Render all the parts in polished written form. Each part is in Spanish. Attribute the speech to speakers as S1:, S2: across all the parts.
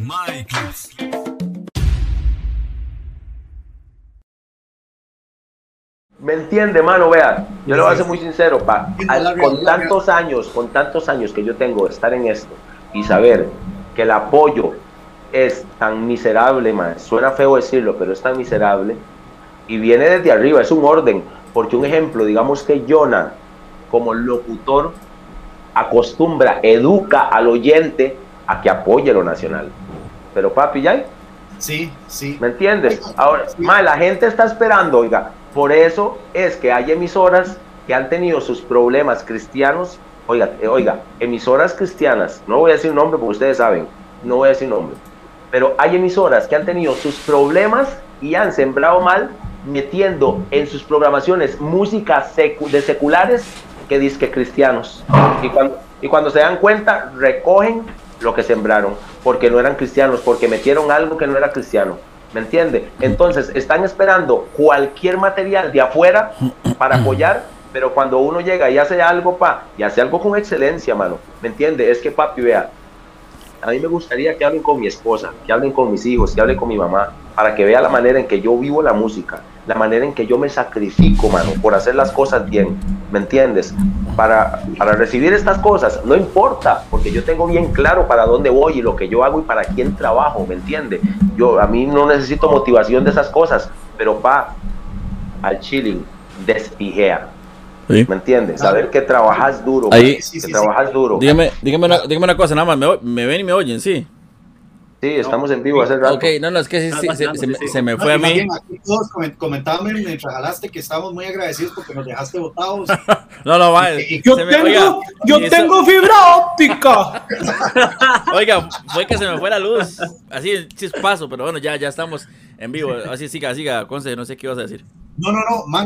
S1: ¿Me entiende, mano? Vea, yo le voy a ser muy sincero, con tantos años que yo tengo de estar en esto y saber que el apoyo es tan miserable, man, suena feo decirlo, pero es tan miserable y viene desde arriba, es un orden, porque un ejemplo, digamos que Jonah, como locutor, acostumbra, educa al oyente a que apoye lo nacional, pero papi, ¿ya?
S2: Sí.
S1: ¿Me entiendes? Ahora, la gente está esperando, oiga, por eso es que hay emisoras que han tenido sus problemas cristianos, oiga, emisoras cristianas, no voy a decir nombre porque ustedes saben, no voy a decir nombre, pero hay emisoras que han tenido sus problemas y han sembrado mal metiendo en sus programaciones música de seculares que dizque cristianos, y cuando se dan cuenta recogen lo que sembraron, porque no eran cristianos, porque metieron algo que no era cristiano, ¿me entiende? Entonces están esperando cualquier material de afuera para apoyar, pero cuando uno llega y hace algo, y hace algo con excelencia, mano, ¿me entiende? Es que, papi, vea, a mí me gustaría que hablen con mi esposa, que hablen con mis hijos, que hablen con mi mamá, para que vea la manera en que yo vivo la música, la manera en que yo me sacrifico, mano, por hacer las cosas bien, ¿me entiendes? Para recibir estas cosas, no importa, porque yo tengo bien claro para dónde voy y lo que yo hago y para quién trabajo, ¿me entiende? A mí no necesito motivación de esas cosas, pero al chilling, despijea. ¿Sí? ¿Me entiendes? Saber que trabajas duro.
S3: Ahí,
S1: trabajas duro.
S3: Dígame una cosa, nada más, me ven y me oyen, ¿sí?
S1: Sí, estamos en vivo hace rato.
S3: Ok, no, es que se me fue a mí.
S2: Aquí todos comentaban mientras jalaste que estamos muy agradecidos porque nos dejaste botados.
S3: No, vale.
S2: Yo tengo fibra óptica.
S3: Oiga, fue que se me fue la luz. Así, chispazo, pero bueno, ya estamos en vivo. Así, siga, Conce, no sé qué ibas a decir.
S2: No, man,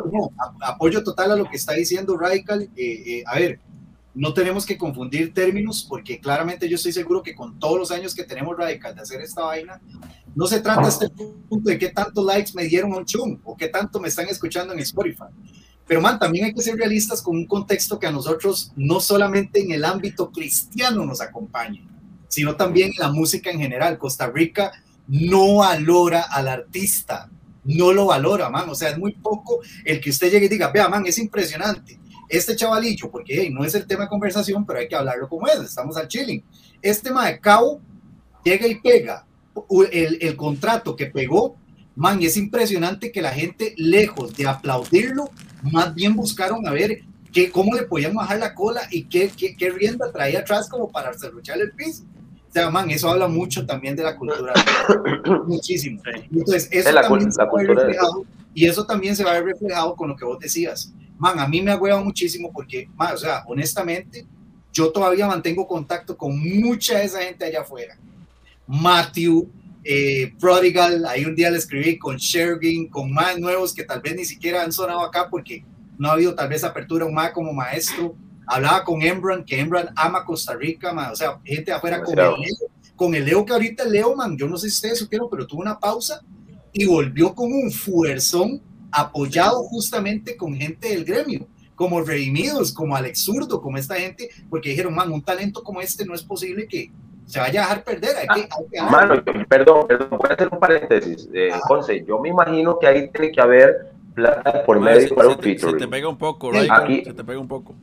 S2: apoyo total a lo que está diciendo Radical. A ver, no tenemos que confundir términos, porque claramente yo estoy seguro que con todos los años que tenemos Radical de hacer esta vaina, no se trata hasta el punto de qué tantos likes me dieron a un chum o qué tanto me están escuchando en Spotify. Pero, man, también hay que ser realistas con un contexto que a nosotros no solamente en el ámbito cristiano nos acompaña, sino también en la música en general. Costa Rica no valora al artista, no lo valora, man. O sea, es muy poco el que usted llegue y diga, vea, man, es impresionante. Este chavalillo, porque no es el tema de conversación, pero hay que hablarlo como es, estamos al chilling. Este mae Cabo llega y pega el contrato que pegó, man, y es impresionante que la gente, lejos de aplaudirlo, más bien buscaron a ver cómo le podían bajar la cola y qué rienda traía atrás como para cerrucharle el piso. O sea, man, eso habla mucho también de la cultura, muchísimo. Entonces, eso también se va a ver reflejado, y eso también se va a ver reflejado con lo que vos decías. Man, a mí me agüeva muchísimo porque, man, o sea, honestamente, yo todavía mantengo contacto con mucha de esa gente allá afuera. Matthew, Prodigal, ahí un día le escribí con Shergin, con más nuevos que tal vez ni siquiera han sonado acá porque no ha habido tal vez apertura un más como maestro. Hablaba con Embran, que Embran ama Costa Rica, man, o sea, gente de afuera con el Leo, que ahorita el Leo, man, yo no sé si ustedes supieron, pero tuvo una pausa y volvió con un fuerzón apoyado justamente con gente del gremio, como Redimidos, como Alex Zurdo, como esta gente, porque dijeron, man, un talento como este no es posible que se vaya a dejar perder. Hay que
S1: mano, perdón, voy a hacer un paréntesis, Conce, yo me imagino que ahí tiene que haber plata por medio para un featuring.
S3: Se te pega un poco, right?
S1: Aquí,
S3: se te pega un poco.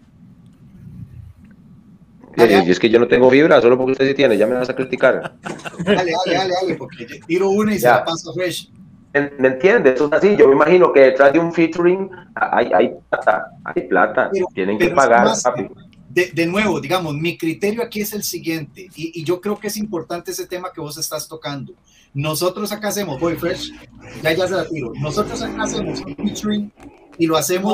S1: Y es que yo no tengo fibra, solo porque usted sí tiene, ya me vas a criticar.
S2: Dale, porque tiro una y ya. Se la paso fresh.
S1: ¿Me entiendes? Eso es así. Yo me imagino que detrás de un featuring hay plata, tienen que pagar.
S2: Más, de nuevo, digamos, mi criterio aquí es el siguiente, y yo creo que es importante ese tema que vos estás tocando. Nosotros acá hacemos, voy fresh, ya se la tiro. Nosotros acá hacemos un featuring y lo hacemos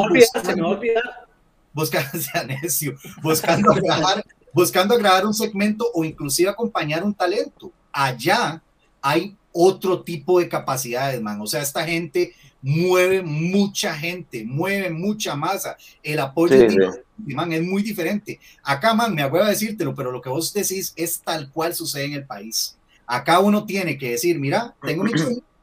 S2: buscando grabar un segmento o inclusive acompañar un talento. Allá hay otro tipo de capacidades, man. O sea, esta gente mueve mucha gente, mueve mucha masa. El apoyo man, es muy diferente. Acá, man, me acuerdo de decírtelo, pero lo que vos decís es tal cual sucede en el país. Acá uno tiene que decir, mira, tengo mi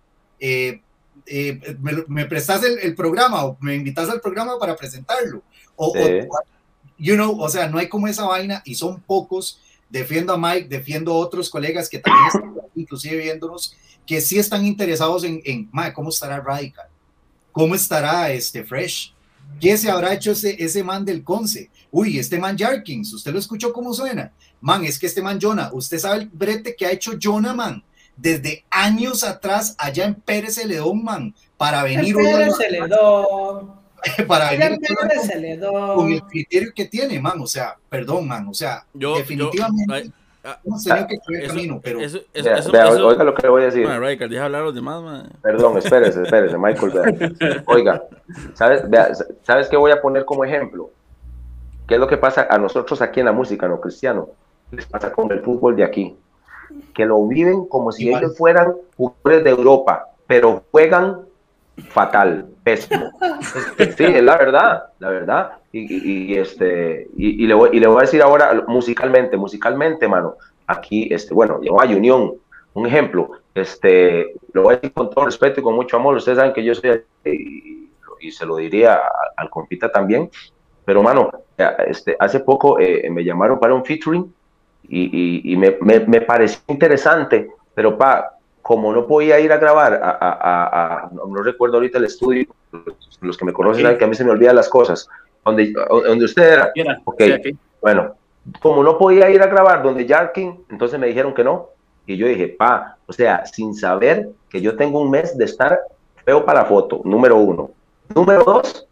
S2: me prestas el programa o me invitas al programa para presentarlo. O sea, no hay como esa vaina y son pocos defiendo a Mike, defiendo a otros colegas que también están inclusive viéndonos, que sí están interesados en mae, ¿cómo estará Radical? ¿Cómo estará Fresh? ¿Qué se habrá hecho ese man del Conce? Uy, este man Jarkins, ¿usted lo escuchó cómo suena? Man, es que este man Jonah, usted sabe el brete que ha hecho Jonah, man, desde años atrás allá en Pérez Celedón, man, para venir
S4: Pérez Celedón.
S2: para venir con el criterio que tiene, man, o sea, perdón, man, o sea, definitivamente hemos tenido que creer camino, pero...
S1: Oiga lo que le voy a decir.
S3: Bueno, Radical, deja hablar a los demás, man.
S1: Perdón, espérese, Michael. Oiga, ¿sabes qué voy a poner como ejemplo? ¿Qué es lo que pasa a nosotros aquí en la música, no cristiano? Les pasa con el fútbol de aquí, que lo viven como si ellos fueran jugadores de Europa, pero juegan fatal, pésimo. Sí, es la verdad. Y le voy a decir ahora musicalmente, mano, aquí, bueno, yo a Unión, un ejemplo, lo voy a decir con todo respeto y con mucho amor, ustedes saben que yo soy, y se lo diría al compita también, pero mano, hace poco me llamaron para un featuring y me pareció interesante, pero como no podía ir a grabar no recuerdo ahorita el estudio, los que me conocen saben que a mí se me olvidan las cosas, donde usted era, okay. Bueno, como no podía ir a grabar donde Jarkin, entonces me dijeron que no, y yo dije, o sea, sin saber que yo tengo un mes de estar feo para la foto, número 1. Número 2,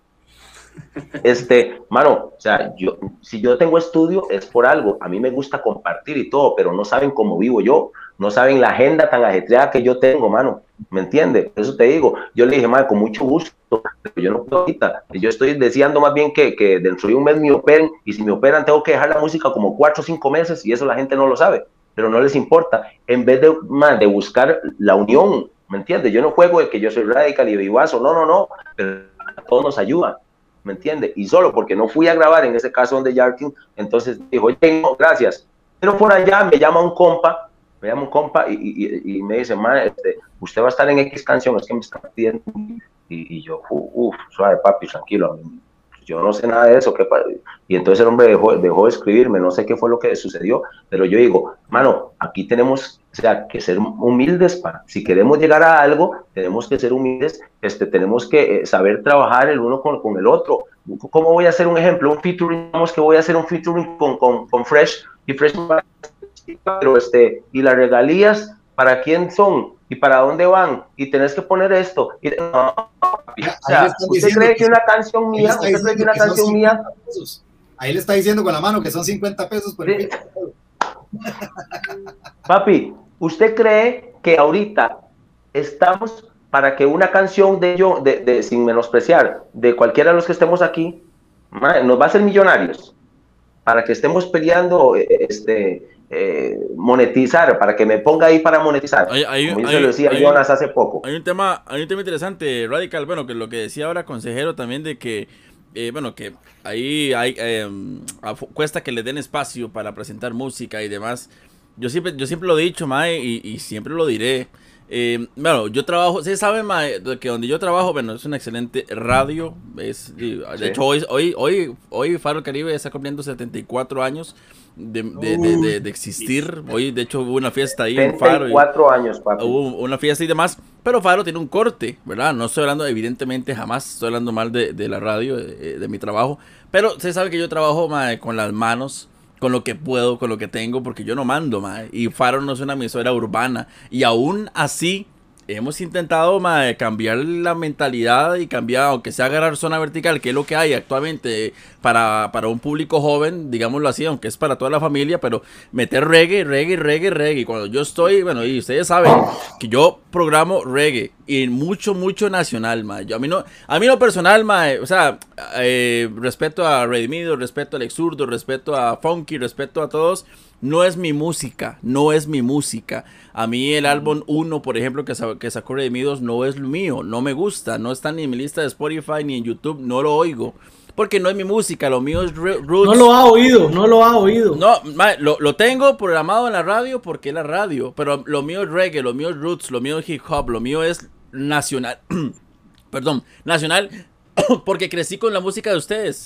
S1: mano, o sea, si yo tengo estudio es por algo, a mí me gusta compartir y todo, pero no saben cómo vivo yo, no saben la agenda tan ajetreada que yo tengo, mano, ¿me entiendes? Eso te digo, yo le dije, man, con mucho gusto, pero yo no puedo ahorita, yo estoy deseando más bien que dentro de un mes me operen, y si me operan tengo que dejar la música como 4 o 5 meses, y eso la gente no lo sabe, pero no les importa, en vez de buscar la unión, ¿me entiendes? Yo no juego de que yo soy Radical y vivazo, no, pero a todos nos ayuda, ¿me entiende? Y solo porque no fui a grabar en ese caso donde Jarkin, entonces dijo, oye, no, gracias. Pero por allá me llama un compa y me dice, man, usted va a estar en X canción, es que me está pidiendo. Y yo, suave, papi, tranquilo, yo no sé nada de eso. Y entonces el hombre dejó de escribirme, no sé qué fue lo que sucedió, pero yo digo, mano, aquí tenemos, o sea, que ser humildes, si queremos llegar a algo, tenemos que ser humildes, tenemos que saber trabajar el uno con el otro. ¿Cómo voy a hacer un ejemplo? Un featuring, digamos que voy a hacer un featuring con Fresh, y Fresh, pero y las regalías, ¿para quién son? ¿Y para dónde van? Y tenés que poner esto. No, o sea, ¿usted cree que una canción mía? ¿Usted cree que una canción mía?
S2: Ahí le está diciendo con la mano que son 50 pesos por el
S1: Papi, ¿usted cree que ahorita estamos para que una canción de sin menospreciar, de cualquiera de los que estemos aquí, nos va a hacer millonarios? Para que estemos peleando, monetizar, para que me ponga ahí para monetizar. Como se lo decía Jonas hace poco.
S3: Hay un tema interesante, Radical, bueno, que lo que decía ahora consejero también de que, bueno, que ahí cuesta que le den espacio para presentar música y demás. Yo siempre lo he dicho, mae, y siempre lo diré. Bueno, yo trabajo, ustedes saben, mae, que donde yo trabajo, bueno, es una excelente radio. De hecho, hoy Faro Caribe está cumpliendo 74 años de existir. Hoy, de hecho, hubo una fiesta ahí en Faro.
S1: 74 años, papi.
S3: Hubo una fiesta y demás, pero Faro tiene un corte, ¿verdad? No estoy hablando, evidentemente, jamás estoy hablando mal de la radio, de mi trabajo. Pero ustedes saben que yo trabajo, mae, con las manos, con lo que puedo, con lo que tengo, porque yo no mando, mae. Y Faro no es una emisora urbana. Y aún así, hemos intentado, mae, cambiar la mentalidad y cambiar, aunque sea agarrar zona vertical, que es lo que hay actualmente para un público joven, digámoslo así, aunque es para toda la familia, pero meter reggae. Cuando yo estoy, bueno, y ustedes saben que yo programo reggae y mucho nacional, mae. A mí no personal, mae, o sea, respeto a Redimido, respeto a Alex Zurdo, respeto a Funky, respeto a todos. No es mi música. A mí el álbum 1, por ejemplo, que sacó Redimidos, no es lo mío, no me gusta, no está ni en mi lista de Spotify ni en YouTube, no lo oigo. Porque no es mi música, lo mío es roots.
S4: No lo ha oído.
S3: No, lo tengo programado en la radio porque es la radio, pero lo mío es reggae, lo mío es roots, lo mío es hip hop, lo mío es nacional. Perdón, nacional, porque crecí con la música de ustedes.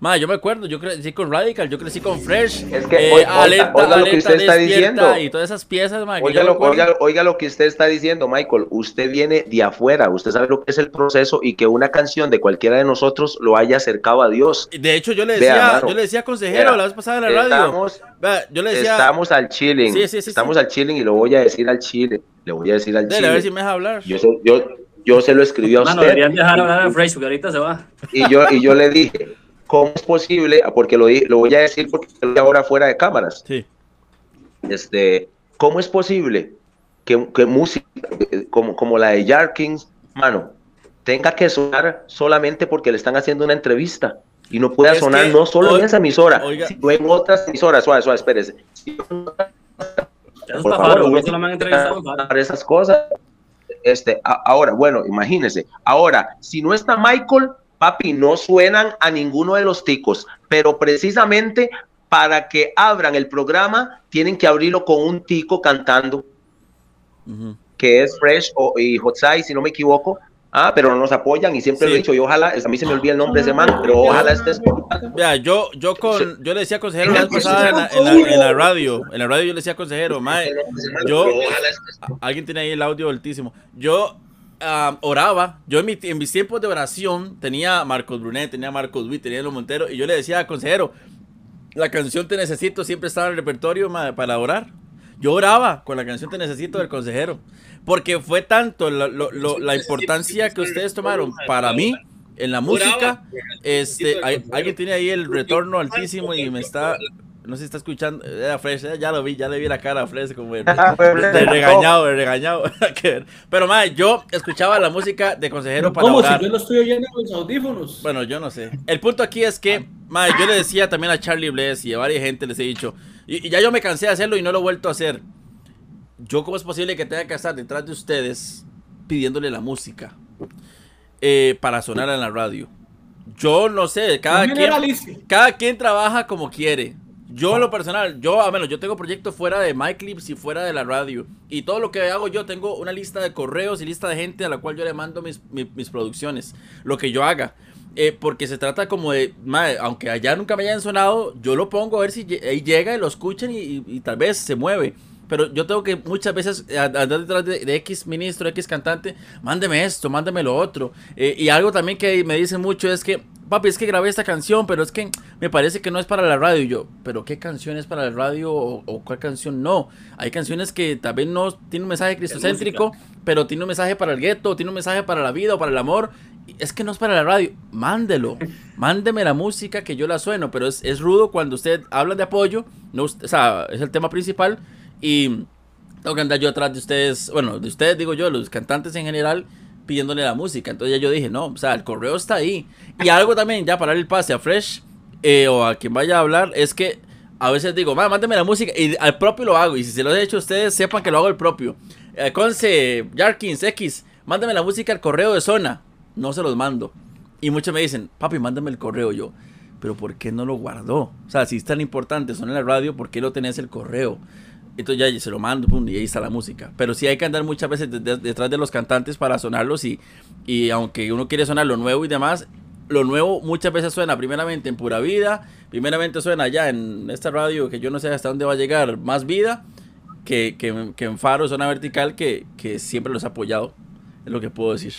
S3: Ma, yo me acuerdo, yo crecí con Radical, yo crecí con Fresh.
S1: Es que oiga lo que usted está diciendo.
S3: Y todas esas piezas, ma,
S1: oiga lo que usted está diciendo, Michael. Usted viene de afuera, usted sabe lo que es el proceso y que una canción de cualquiera de nosotros lo haya acercado a Dios.
S3: De hecho, yo le decía consejero la vez pasada en la radio. Yo le decía,
S1: estamos al chilling. Estamos al chilling y lo voy a decir al chile. Le voy a decir al chile.
S3: A ver si me deja hablar.
S1: Yo se lo escribí a usted.
S5: Deberían dejar hablar a Fresh, porque ahorita se va.
S1: Y yo le dije, ¿cómo es posible? Porque lo voy a decir porque estoy ahora fuera de cámaras.
S3: Sí.
S1: ¿Cómo es posible que música como la de Jarkins, mano, tenga que sonar solamente porque le están haciendo una entrevista y no pueda sonar no solo en esa emisora, sino en otras emisoras? Suave, espérese. Por favor, esas cosas. Ahora, bueno, imagínese. Ahora, si no está Michael, papi, no suenan a ninguno de los ticos, pero precisamente para que abran el programa, tienen que abrirlo con un tico cantando, que es Fresh y Hotsai, si no me equivoco. Pero no nos apoyan y siempre lo he dicho, y ojalá, a mí se me olvida el nombre de ese man, pero ojalá estés.
S3: Vea, yo le decía consejero la vez pasada en la radio. En la radio yo le decía consejero, mae, alguien tiene ahí el audio altísimo. Yo oraba, yo en mis tiempos de oración tenía a Marcos Brunet, tenía a Marcos Witt, tenía a Los Montero, y yo le decía consejero, la canción Te Necesito siempre estaba en el repertorio, mae, para orar. Yo oraba con la canción Te Necesito del consejero. Porque fue tanto la importancia que ustedes tomaron para mí en la música. Alguien tiene ahí el retorno altísimo y me está, no sé si está escuchando. Fresh, ya lo vi, ya le vi la cara a Fresh como de regañado. Pero madre, yo escuchaba la música de consejero para orar.
S4: Si yo lo estoy oyendo con los audífonos.
S3: Bueno, yo no sé. El punto aquí es que, madre, yo le decía también a Charlie Bless y a varias gente les he dicho, y ya yo me cansé de hacerlo y no lo he vuelto a hacer. ¿Cómo es posible que tenga que estar detrás de ustedes pidiéndole la música para sonar en la radio? Yo no sé, cada quien trabaja como quiere. Yo en lo personal, yo tengo proyectos fuera de MyClips y fuera de la radio. Y todo lo que hago yo, tengo una lista de correos y lista de gente a la cual yo le mando mis producciones, lo que yo haga. Porque se trata como de, aunque allá nunca me hayan sonado, yo lo pongo a ver si ahí llega y lo escuchan y tal vez se mueve. Pero yo tengo que muchas veces andar detrás de X ministro, X cantante, mándeme esto, mándeme lo otro. Y algo también que me dicen mucho es que, papi, es que grabé esta canción, pero es que me parece que no es para la radio. Y yo, ¿pero qué canción es para la radio o cuál canción no? Hay canciones que tal vez no tienen un mensaje cristocéntrico, pero tiene un mensaje para el gueto, tiene un mensaje para la vida o para el amor. Es que no es para la radio, mándeme la música que yo la sueno. Pero es rudo cuando usted habla de apoyo, no, o sea, es el tema principal. Y tengo que andar yo atrás de ustedes, bueno, de ustedes digo yo, los cantantes en general, pidiéndole la música. Entonces ya yo dije, no, o sea, el correo está ahí. Y algo también, ya para darle el pase a Fresh o a quien vaya a hablar, es que a veces digo, mándeme la música y al propio lo hago. Y si se lo he hecho a ustedes, sepan que lo hago el propio. Conce, Jarkins, X, mándame la música al correo de Zona. No se los mando. Y muchos me dicen, papi, mándame el correo. Yo, pero ¿por qué no lo guardó? O sea, si es tan importante, son en la radio, ¿por qué lo tenés el correo? Entonces ya se lo mando, pum, y ahí está la música. Pero sí hay que andar muchas veces detrás de los cantantes para sonarlos y aunque uno quiere sonar lo nuevo y demás, lo nuevo muchas veces suena primeramente en Pura Vida, primeramente suena ya en esta radio que yo no sé hasta dónde va a llegar Más Vida, que en Faro, Zona Vertical, que siempre los ha apoyado, es lo que puedo decir.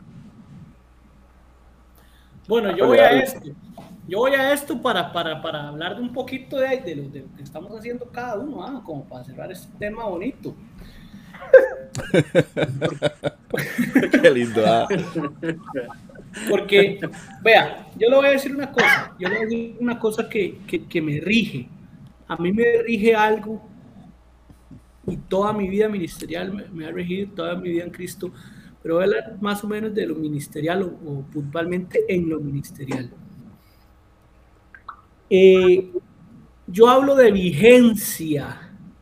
S4: Bueno, yo voy a esto para hablar de un poquito de lo que estamos haciendo cada uno, como para cerrar este tema bonito.
S3: Qué lindo.
S4: Porque, vea, yo le voy a decir una cosa, que me rige. A mí me rige algo y toda mi vida ministerial me ha regido, toda mi vida en Cristo, pero voy a hablar más o menos de lo ministerial o puntualmente en lo ministerial. Yo hablo de vigencia,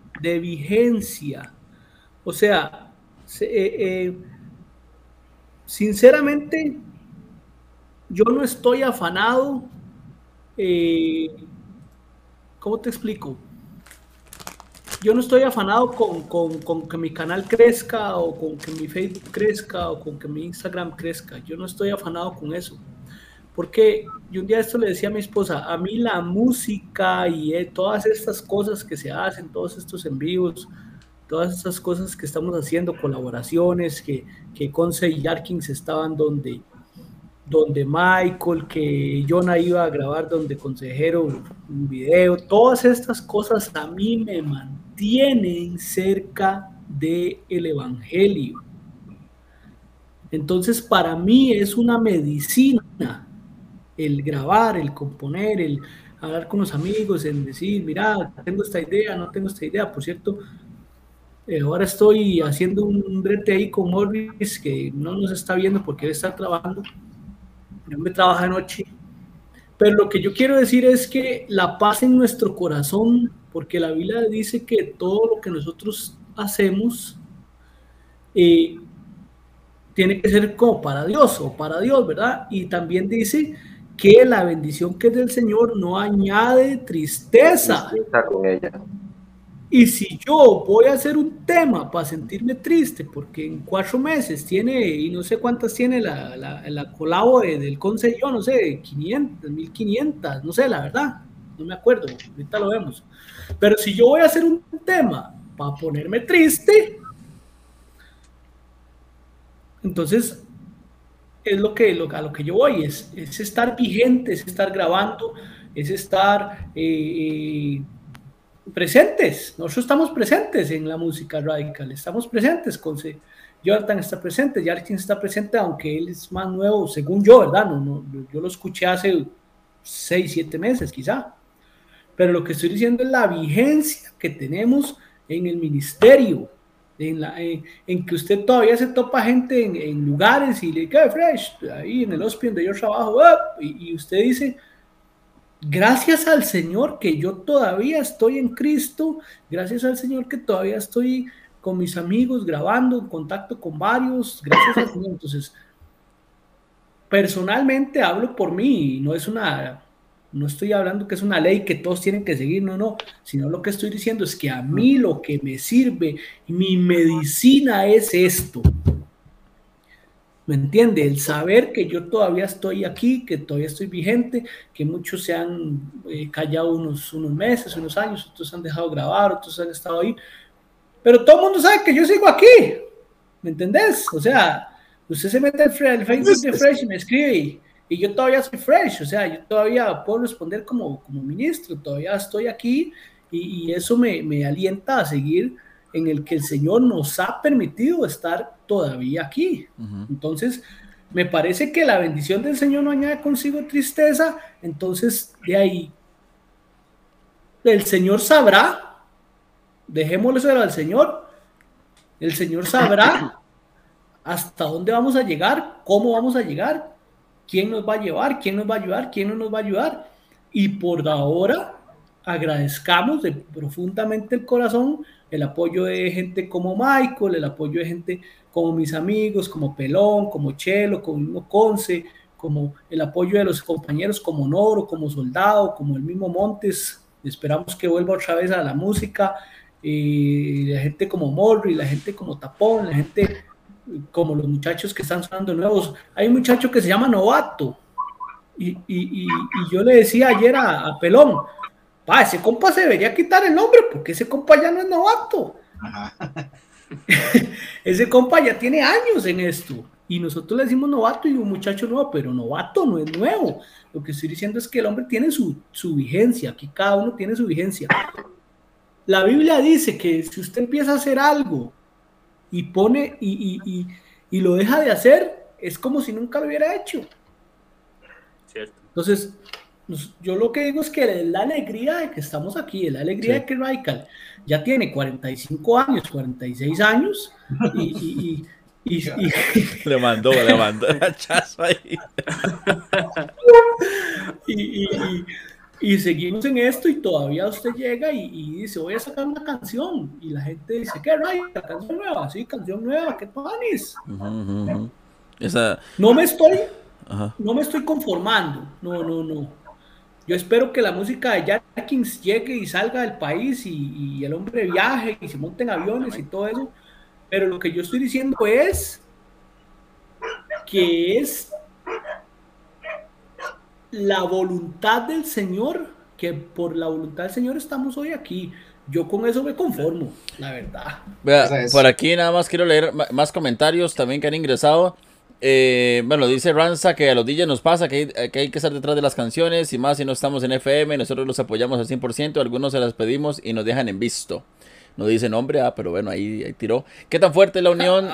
S4: o sea, sinceramente, yo no estoy afanado, ¿cómo te explico? Yo no estoy afanado con que mi canal crezca o con que mi Facebook crezca o con que mi Instagram crezca, yo no estoy afanado con eso. porque yo un día esto le decía a mi esposa, a mí la música y todas estas cosas que se hacen, todos estos en vivos, todas estas cosas que estamos haciendo, colaboraciones, que Conce y Jarkins estaban donde Michael, que Jonah iba a grabar donde consejero un video, todas estas cosas a mí me mantienen cerca del evangelio. Entonces para mí es una medicina el grabar, el componer, el hablar con los amigos, el decir, mira, tengo esta idea, no tengo esta idea. Por cierto, ahora estoy haciendo un brete ahí con Morris que no nos está viendo porque él está trabajando. Yo me trabajo de noche. Pero lo que yo quiero decir es que la paz en nuestro corazón, porque la Biblia dice que todo lo que nosotros hacemos tiene que ser como para Dios o para Dios, ¿verdad? Y también dice que la bendición que es del Señor no añade tristeza.
S1: Con ella.
S4: Y si yo voy a hacer un tema para sentirme triste, porque en 4 meses tiene, y no sé cuántas tiene la colabo del consejo, no sé, 500, 1500, no sé, la verdad, no me acuerdo, ahorita lo vemos. Pero si yo voy a hacer un tema para ponerme triste, entonces es a lo que yo voy, es estar vigente, es estar grabando, es estar presentes. Nosotros estamos presentes en la música radical, estamos presentes. Jonathan está presente, Jarkins está presente, aunque él es más nuevo, según yo, ¿verdad? Yo lo escuché hace 6, 7 meses quizá, pero lo que estoy diciendo es la vigencia que tenemos en el ministerio, en que usted todavía se topa gente en lugares y le dice, fresh, ahí en el hospital donde yo trabajo, y usted dice, gracias al Señor que yo todavía estoy en Cristo, gracias al Señor que todavía estoy con mis amigos grabando, en contacto con varios, gracias al Señor. Entonces, personalmente hablo por mí, no estoy hablando que es una ley que todos tienen que seguir, no, sino lo que estoy diciendo es que a mí lo que me sirve, mi medicina es esto. ¿Me entiende? El saber que yo todavía estoy aquí, que todavía estoy vigente, que muchos se han callado unos meses, unos años, otros han dejado grabar, otros han estado ahí, pero todo el mundo sabe que yo sigo aquí, ¿me entendés? O sea, usted se mete al Facebook de Fresh y me escribe y yo todavía soy Fresh, o sea, yo todavía puedo responder como ministro, todavía estoy aquí y eso me alienta a seguir en el que el Señor nos ha permitido estar todavía aquí. Entonces, me parece que la bendición del Señor no añade consigo tristeza, entonces de ahí el Señor sabrá, dejémoslo al Señor, el Señor sabrá hasta dónde vamos a llegar, cómo vamos a llegar, quién nos va a llevar, quién nos va a ayudar, quién no nos va a ayudar, y por ahora agradezcamos de profundamente el corazón el apoyo de gente como Michael, el apoyo de gente como mis amigos, como Pelón, como Chelo, como mismo Conce, como el apoyo de los compañeros como Noro, como Soldado, como el mismo Montes. Esperamos que vuelva otra vez a la música, la gente como Morri, la gente como Tapón, la gente como los muchachos que están sonando nuevos. Hay un muchacho que se llama Novato y yo le decía ayer a Pelón, ese compa se debería quitar el nombre porque ese compa ya no es novato. Ese compa ya tiene años en esto y nosotros le decimos novato y un muchacho nuevo, pero novato no es nuevo. Lo que estoy diciendo es que el hombre tiene su vigencia, aquí cada uno tiene su vigencia. La Biblia dice que si usted empieza a hacer algo y pone y lo deja de hacer, es como si nunca lo hubiera hecho.
S5: Cierto.
S4: Entonces, yo lo que digo es que es la alegría de que estamos aquí, es la alegría de que Radical ya tiene 45 años, 46 años y
S3: le mandó el chazo ahí.
S4: y seguimos en esto y todavía usted llega y dice, voy a sacar una canción y la gente dice, ¿qué Radical? ¿Canción nueva? Sí, canción nueva, ¿qué panis?
S3: Esa...
S4: No me estoy conformando, no. Yo espero que la música de Jarkins llegue y salga del país y el hombre viaje y se monte en aviones y todo eso, pero lo que yo estoy diciendo es que es la voluntad del Señor, que por la voluntad del Señor estamos hoy aquí. Yo con eso me conformo, la verdad.
S3: Vea,
S2: Esa es.
S3: por aquí nada más quiero leer más comentarios también que han ingresado. Bueno, dice Ranza que a los DJs nos pasa que hay que estar detrás de las canciones y más si no estamos en FM, nosotros los apoyamos al 100%, algunos se las pedimos y nos dejan en visto. No dice nombre, pero bueno, ahí tiró. ¿Qué tan fuerte es la unión?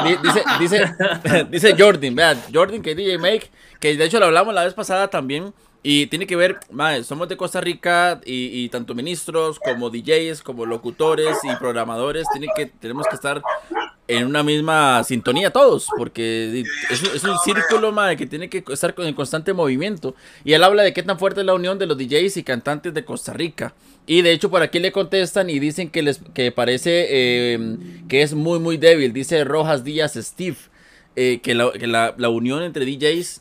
S3: Dice Jordan, vea, Jordan que es DJ Make, que de hecho lo hablamos la vez pasada también. Y tiene que ver, mae, somos de Costa Rica y tanto ministros como DJs, como locutores y programadores, tenemos que estar en una misma sintonía todos, porque es un círculo, mae, que tiene que estar en constante movimiento. Y él habla de qué tan fuerte es la unión de los DJs y cantantes de Costa Rica. Y de hecho por aquí le contestan y dicen que parece que es muy muy débil. Dice Rojas Díaz Steve, que la unión entre DJs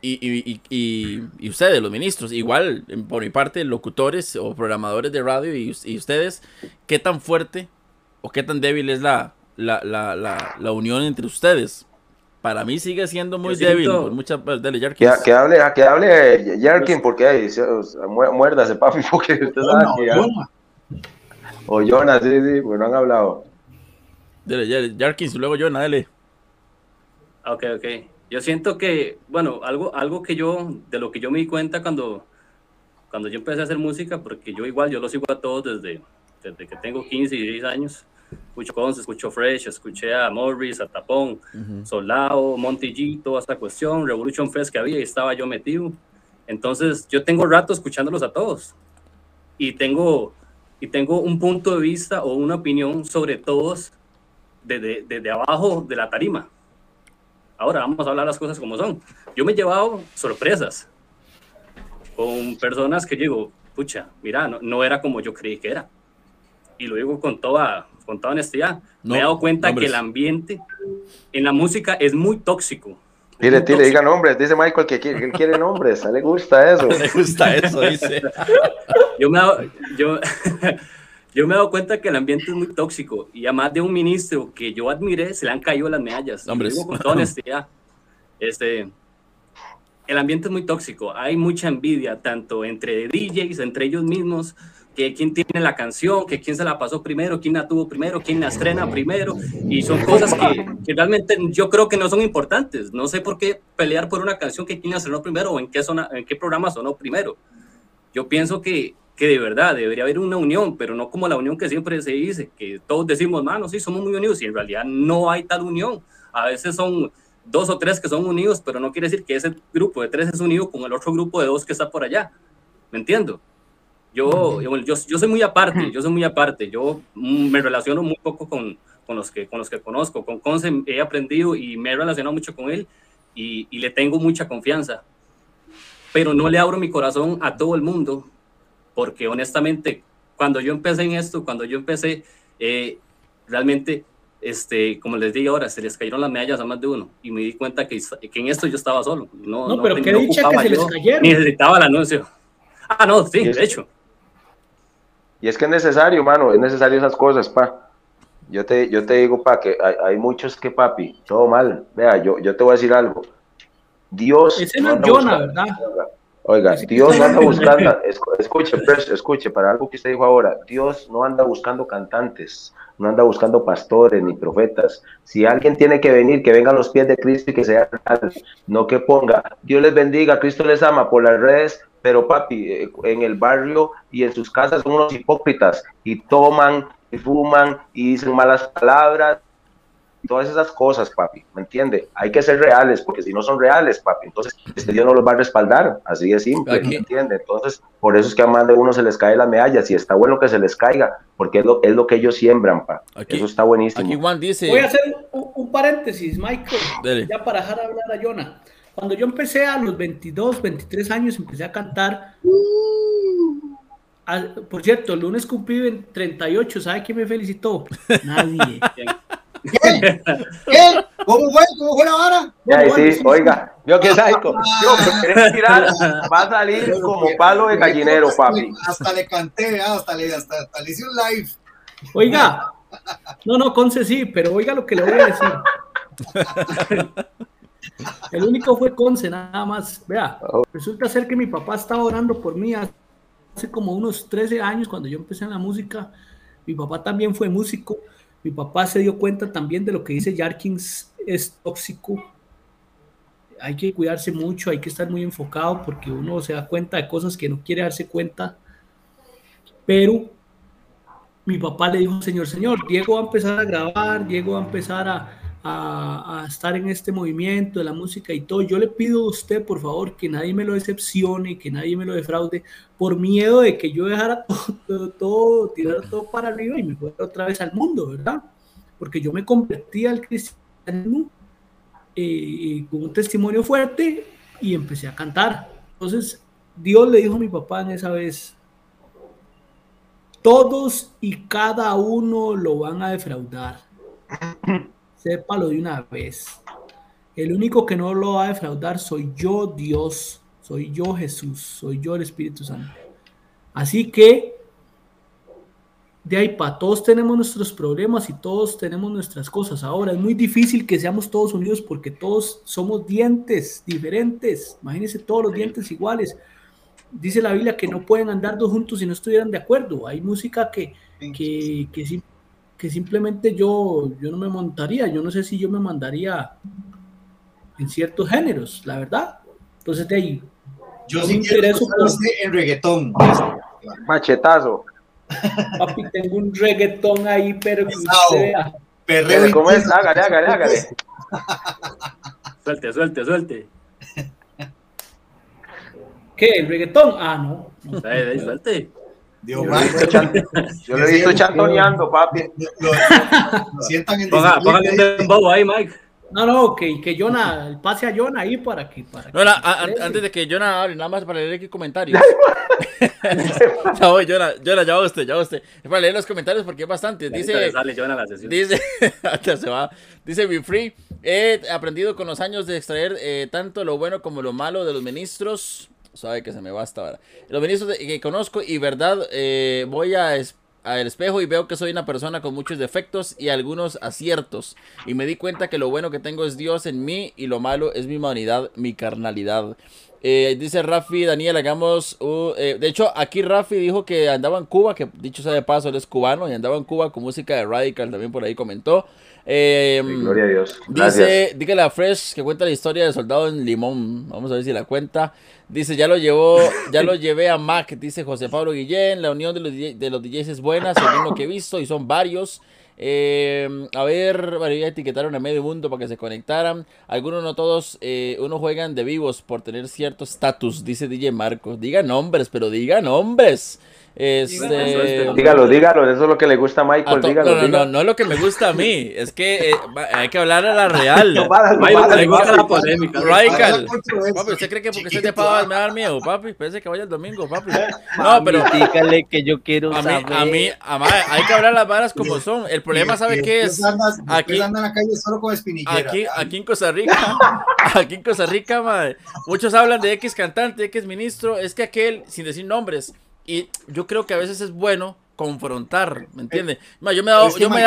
S3: y ustedes, los ministros, igual por mi parte, locutores o programadores de radio y ustedes, ¿qué tan fuerte o qué tan débil es la unión entre ustedes? Para mí sigue siendo muy débil. Por dale, Jarkin.
S1: Que hable Jarkin, porque ahí muérdase, papi, porque usted sabe que o Jonas, sí, pues no han hablado.
S3: Dale, Jarkin, y luego Jonas, dale.
S5: Ok. Yo siento que, bueno, algo que de lo que yo me di cuenta cuando yo empecé a hacer música, porque yo los sigo a todos desde que tengo 15 y 16 años. Escucho Conce, escucho Fresh, escuché a Morris, a Tapón, Solao, Monty G, toda esta cuestión, Revolution Fest que había y estaba yo metido. Entonces, yo tengo rato escuchándolos a todos y tengo un punto de vista o una opinión sobre todos desde abajo de la tarima. Ahora vamos a hablar las cosas como son. Yo me he llevado sorpresas con personas que digo, pucha, mira, no era como yo creí que era. Y lo digo con toda honestidad. Me he dado cuenta que el ambiente en la música es muy tóxico.
S1: Tire, diga nombres. Dice Michael que él quiere nombres. A él le gusta eso.
S3: Le gusta eso, dice.
S5: Yo me he dado cuenta que el ambiente es muy tóxico y a más de un ministro que yo admiré se le han caído las medallas. Lo digo con toda honestidad. El ambiente es muy tóxico. Hay mucha envidia, tanto entre DJs, entre ellos mismos, que quién tiene la canción, que quién se la pasó primero, quién la tuvo primero, quién la estrena primero. Y son cosas que realmente yo creo que no son importantes. No sé por qué pelear por una canción que quién la estrenó primero o en qué programa sonó primero. Yo pienso que de verdad debería haber una unión, pero no como la unión que siempre se dice, que todos decimos, mano, sí, somos muy unidos, y en realidad no hay tal unión. A veces son 2 o 3 que son unidos, pero no quiere decir que ese grupo de 3 es unido con el otro grupo de 2 que está por allá. ¿Me entiendo? Yo soy muy aparte, yo me relaciono muy poco con los que conozco. Con Conce he aprendido y me he relacionado mucho con él y le tengo mucha confianza, pero no le abro mi corazón a todo el mundo, porque honestamente, cuando yo empecé realmente, como les digo ahora, se les cayeron las medallas a más de uno, y me di cuenta que en esto yo estaba solo. No,
S4: pero qué dicha que se les cayeron.
S5: Necesitaba el anuncio. No, sí, de hecho.
S1: Y es que es necesario, mano, es necesario esas cosas, pa. Yo te digo, pa, que hay muchos que, papi, todo mal. Vea, yo te voy a decir algo. Dios...
S4: Ese no es Jonah, ¿verdad?
S1: Oiga, Dios no anda buscando, escuche, para algo que usted dijo ahora, Dios no anda buscando cantantes, no anda buscando pastores ni profetas. Si alguien tiene que venir, que venga a los pies de Cristo y que sea real, no que ponga, Dios les bendiga, Cristo les ama por las redes, pero papi, en el barrio y en sus casas son unos hipócritas y toman y fuman y dicen malas palabras. Todas esas cosas, papi, ¿me entiende? Hay que ser reales, porque si no son reales, papi, entonces Dios no los va a respaldar, así de simple, ¿me entiende? Entonces, por eso es que a más de uno se les cae la medalla, si está bueno que se les caiga, porque es lo que ellos siembran, pa. Eso está buenísimo.
S3: Aquí Juan dice...
S4: Voy a hacer un paréntesis, Michael, ya para dejar hablar a Jonah. Cuando yo empecé a los 22, 23 años, empecé a cantar. Por cierto, el lunes cumplí 38, ¿sabe quién me felicitó? Nadie.
S2: ¿Qué? ¿Cómo fue la vara?
S1: Sí, oiga, yo que psycho. Querés tirar, va a salir como palo de gallinero, papi.
S2: Hasta le canté, hasta le hice un live.
S4: Oiga, no, Conce sí, pero oiga lo que le voy a decir. El único fue Conce, nada más. Vea, resulta ser que mi papá estaba orando por mí hace como unos 13 años cuando yo empecé en la música. Mi papá también fue músico. Mi papá se dio cuenta también de lo que dice Jarkins es tóxico. Hay que cuidarse mucho, hay que estar muy enfocado porque uno se da cuenta de cosas que no quiere darse cuenta. Pero mi papá le dijo, señor, Diego va a empezar a grabar, Diego va a empezar a estar en este movimiento de la música y todo. Yo le pido a usted, por favor, que nadie me lo decepcione, que nadie me lo defraude, por miedo de que yo dejara todo, tirara todo para arriba y me fuera otra vez al mundo, ¿verdad? Porque yo me convertí al cristianismo con un testimonio fuerte y empecé a cantar. Entonces, Dios le dijo a mi papá en esa vez, todos y cada uno lo van a defraudar. Sépalo de una vez. El único que no lo va a defraudar soy yo, Dios. Soy yo, Jesús. Soy yo, el Espíritu Santo. Así que, de ahí para todos tenemos nuestros problemas y todos tenemos nuestras cosas. Ahora, es muy difícil que seamos todos unidos porque todos somos dientes diferentes. Imagínense todos los dientes iguales. Dice la Biblia que no pueden andar dos juntos si no estuvieran de acuerdo. Hay música que simplemente yo no me montaría. Yo no sé si yo me mandaría en ciertos géneros, la verdad. Entonces de ahí.
S2: Yo sí quiero escucharse en reggaetón.
S1: Machetazo.
S4: Papi, tengo un reggaetón ahí, pero que usted vea.
S2: Perreo.
S1: ¿Cómo es? Hágale.
S5: Suelte.
S4: ¿Qué? ¿El reggaetón? Ah, no.
S5: Suelte.
S2: Dios,
S1: yo lo he visto chantoneando, papi.
S2: Lo sientan en
S5: Póngale un dembow ahí, Mike.
S4: No, que Jonah, pase a Jonah ahí para que
S3: antes de que Jonah hable, nada más para leer aquí comentarios. Ya voy, Jonah, ya va usted. Es para leer los comentarios porque es bastante. Dice,
S5: sale Jonah a la sesión.
S3: Ya se va. Dice Be Free, he aprendido con los años de extraer tanto lo bueno como lo malo de los ministros. Sabe que se me basta ahora. Los ministros que conozco y verdad, voy al espejo y veo que soy una persona con muchos defectos y algunos aciertos. Y me di cuenta que lo bueno que tengo es Dios en mí y lo malo es mi humanidad, mi carnalidad. Dice Rafi, Daniel, hagamos... de hecho, aquí Rafi dijo que andaba en Cuba, que dicho sea de paso, él es cubano y andaba en Cuba con música de Radical, también por ahí comentó.
S1: Gloria a Dios.
S3: Dice, dígale a Fresh que cuenta la historia del soldado en Limón. Vamos a ver si la cuenta. Dice, ya lo llevé a Mac, dice José Pablo Guillén. La unión de los DJs es buena, según lo que he visto, y son varios. A ver, bueno, ya etiquetaron a medio mundo para que se conectaran. Algunos, no todos, unos juegan de vivos por tener cierto estatus, dice DJ Marcos. Digan nombres, pero digan nombres.
S1: Dígalo, eso es lo que le gusta a Michael.
S3: No es lo que me gusta a mí, es que hay que hablar a la real.
S5: Le gusta la polémica.
S3: Radical. Papi, ¿usted cree que porque usted de Pavas me va a dar miedo, papi? Pensé que vaya el domingo, papi. No, pero
S6: dígale que yo quiero saber.
S3: A mí, hay que hablar las varas como son. El problema, ¿sabe qué es?
S2: Aquí andan en la calle solo con espinillera.
S3: Aquí en Costa Rica, madre, muchos hablan de X cantante, X ministro. Es que aquel, sin decir nombres. Y yo creo que a veces es bueno confrontar, ¿me entiendes? Yo me he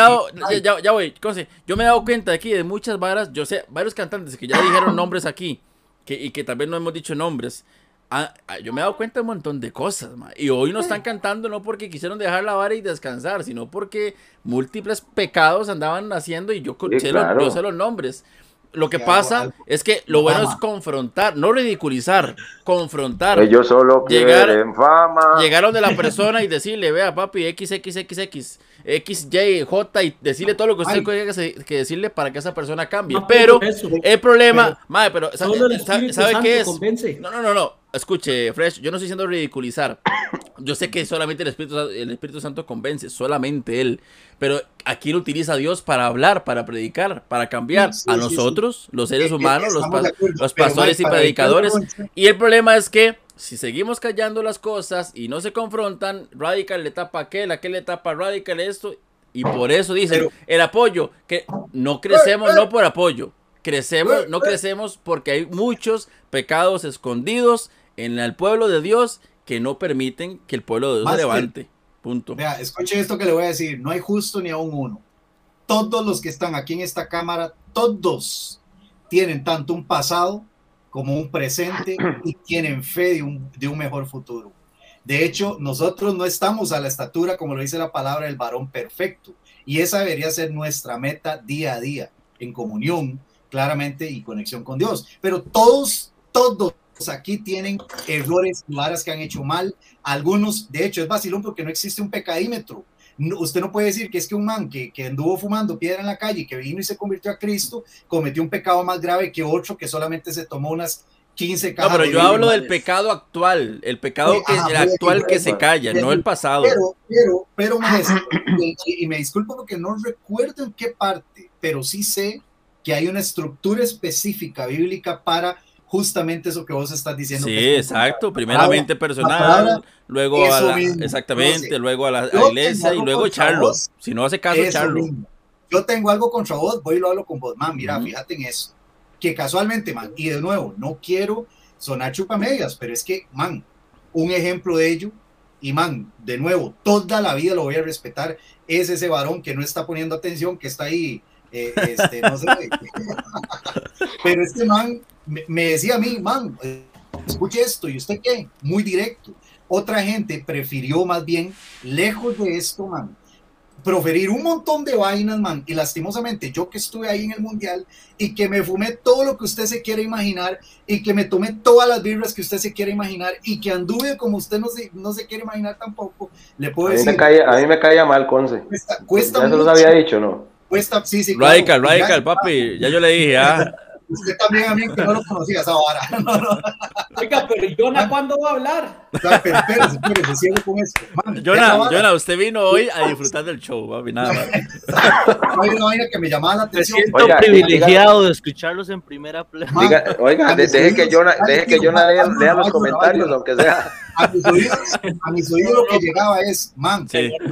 S3: dado cuenta aquí de muchas varas. Yo sé, varios cantantes que ya dijeron nombres aquí, y que también no hemos dicho nombres. Yo me he dado cuenta de un montón de cosas, man. Y hoy no están cantando no porque quisieron dejar la vara y descansar, sino porque múltiples pecados andaban haciendo y yo sé los nombres. Lo que pasa es que lo bueno es confrontar, no ridiculizar, confrontar.
S1: Ellos solo quieren fama.
S3: Llegar donde la persona y decirle, vea papi, XXXX, XYJ y decirle todo lo que usted tenga que decirle para que esa persona cambie. Pero el problema, madre, pero ¿sabe qué es? No. Escuche, Fresh, yo no estoy diciendo ridiculizar. Yo sé que solamente el Espíritu Santo convence, solamente Él. Pero aquí lo utiliza Dios para hablar, para predicar, para cambiar a nosotros, los seres humanos, los pastores y predicadores. Y el problema es que si seguimos callando las cosas y no se confrontan, Radical le tapa aquel le tapa Radical esto. Y por eso dicen, el apoyo, que no crecemos no por apoyo. No crecemos porque hay muchos pecados escondidos en el pueblo de Dios que no permiten que el pueblo de Dios se levante. Punto.
S2: Vea, escuche esto que le voy a decir. No hay justo ni aún uno. Todos los que están aquí en esta cámara, todos tienen tanto un pasado como un presente y tienen fe de un mejor futuro. De hecho, nosotros no estamos a la estatura, como lo dice la palabra, del varón perfecto. Y esa debería ser nuestra meta día a día, en comunión, claramente, y conexión con Dios. Pero todos aquí tienen errores, varas que han hecho mal. Algunos, de hecho, es vacilón porque no existe un pecadímetro. No, usted no puede decir que es que un man que anduvo fumando piedra en la calle, que vino y se convirtió a Cristo, cometió un pecado más grave que otro que solamente se tomó unas 15 cajas.
S3: No, pero yo hablo del pecado actual, el pecado que se calla, no el pasado.
S2: Pero maestro, y me disculpo porque no recuerdo en qué parte, pero sí sé que hay una estructura específica bíblica para justamente eso que vos estás diciendo.
S3: Sí, exacto. Primeramente personal, luego a la, exactamente, luego a la iglesia y luego echarlo. Si no hace caso, echarlo.
S2: Yo tengo algo contra vos, voy y lo hablo con vos, man. Mira, fíjate en eso. Que casualmente, man, y de nuevo, no quiero sonar chupamedias, pero es que, man, un ejemplo de ello, y man, de nuevo, toda la vida lo voy a respetar, es ese varón que no está poniendo atención, que está ahí, no sé, pero este man me decía a mí, man, escuche esto, ¿y usted qué? Muy directo. Otra gente prefirió más bien, lejos de esto, man, proferir un montón de vainas, man, y lastimosamente yo que estuve ahí en el mundial y que me fumé todo lo que usted se quiere imaginar y que me tomé todas las birras que usted se quiere imaginar y que anduve como usted no se quiere imaginar tampoco, le puedo decir.
S1: A mí me caía mal, Conce.
S2: Cuesta
S1: ya se los había dicho, ¿no?
S2: Cuesta, sí,
S3: Radical, claro, Radical, papi, ya yo le dije,
S2: Usted también a mí que no lo conocía esa vara. No.
S4: Oiga, pero Jonah, ¿cuándo va a hablar?
S2: Pero espérese, sigo con esto.
S3: Jonah, usted vino hoy a disfrutar del show, papi, nada más.
S2: Hay una vaina que me llamaba la atención.
S6: Me siento privilegiado de escucharlos en primera plana.
S1: Oiga, deje que Jonah lea los comentarios, aunque sea.
S2: A mis oídos lo que llegaba es, man,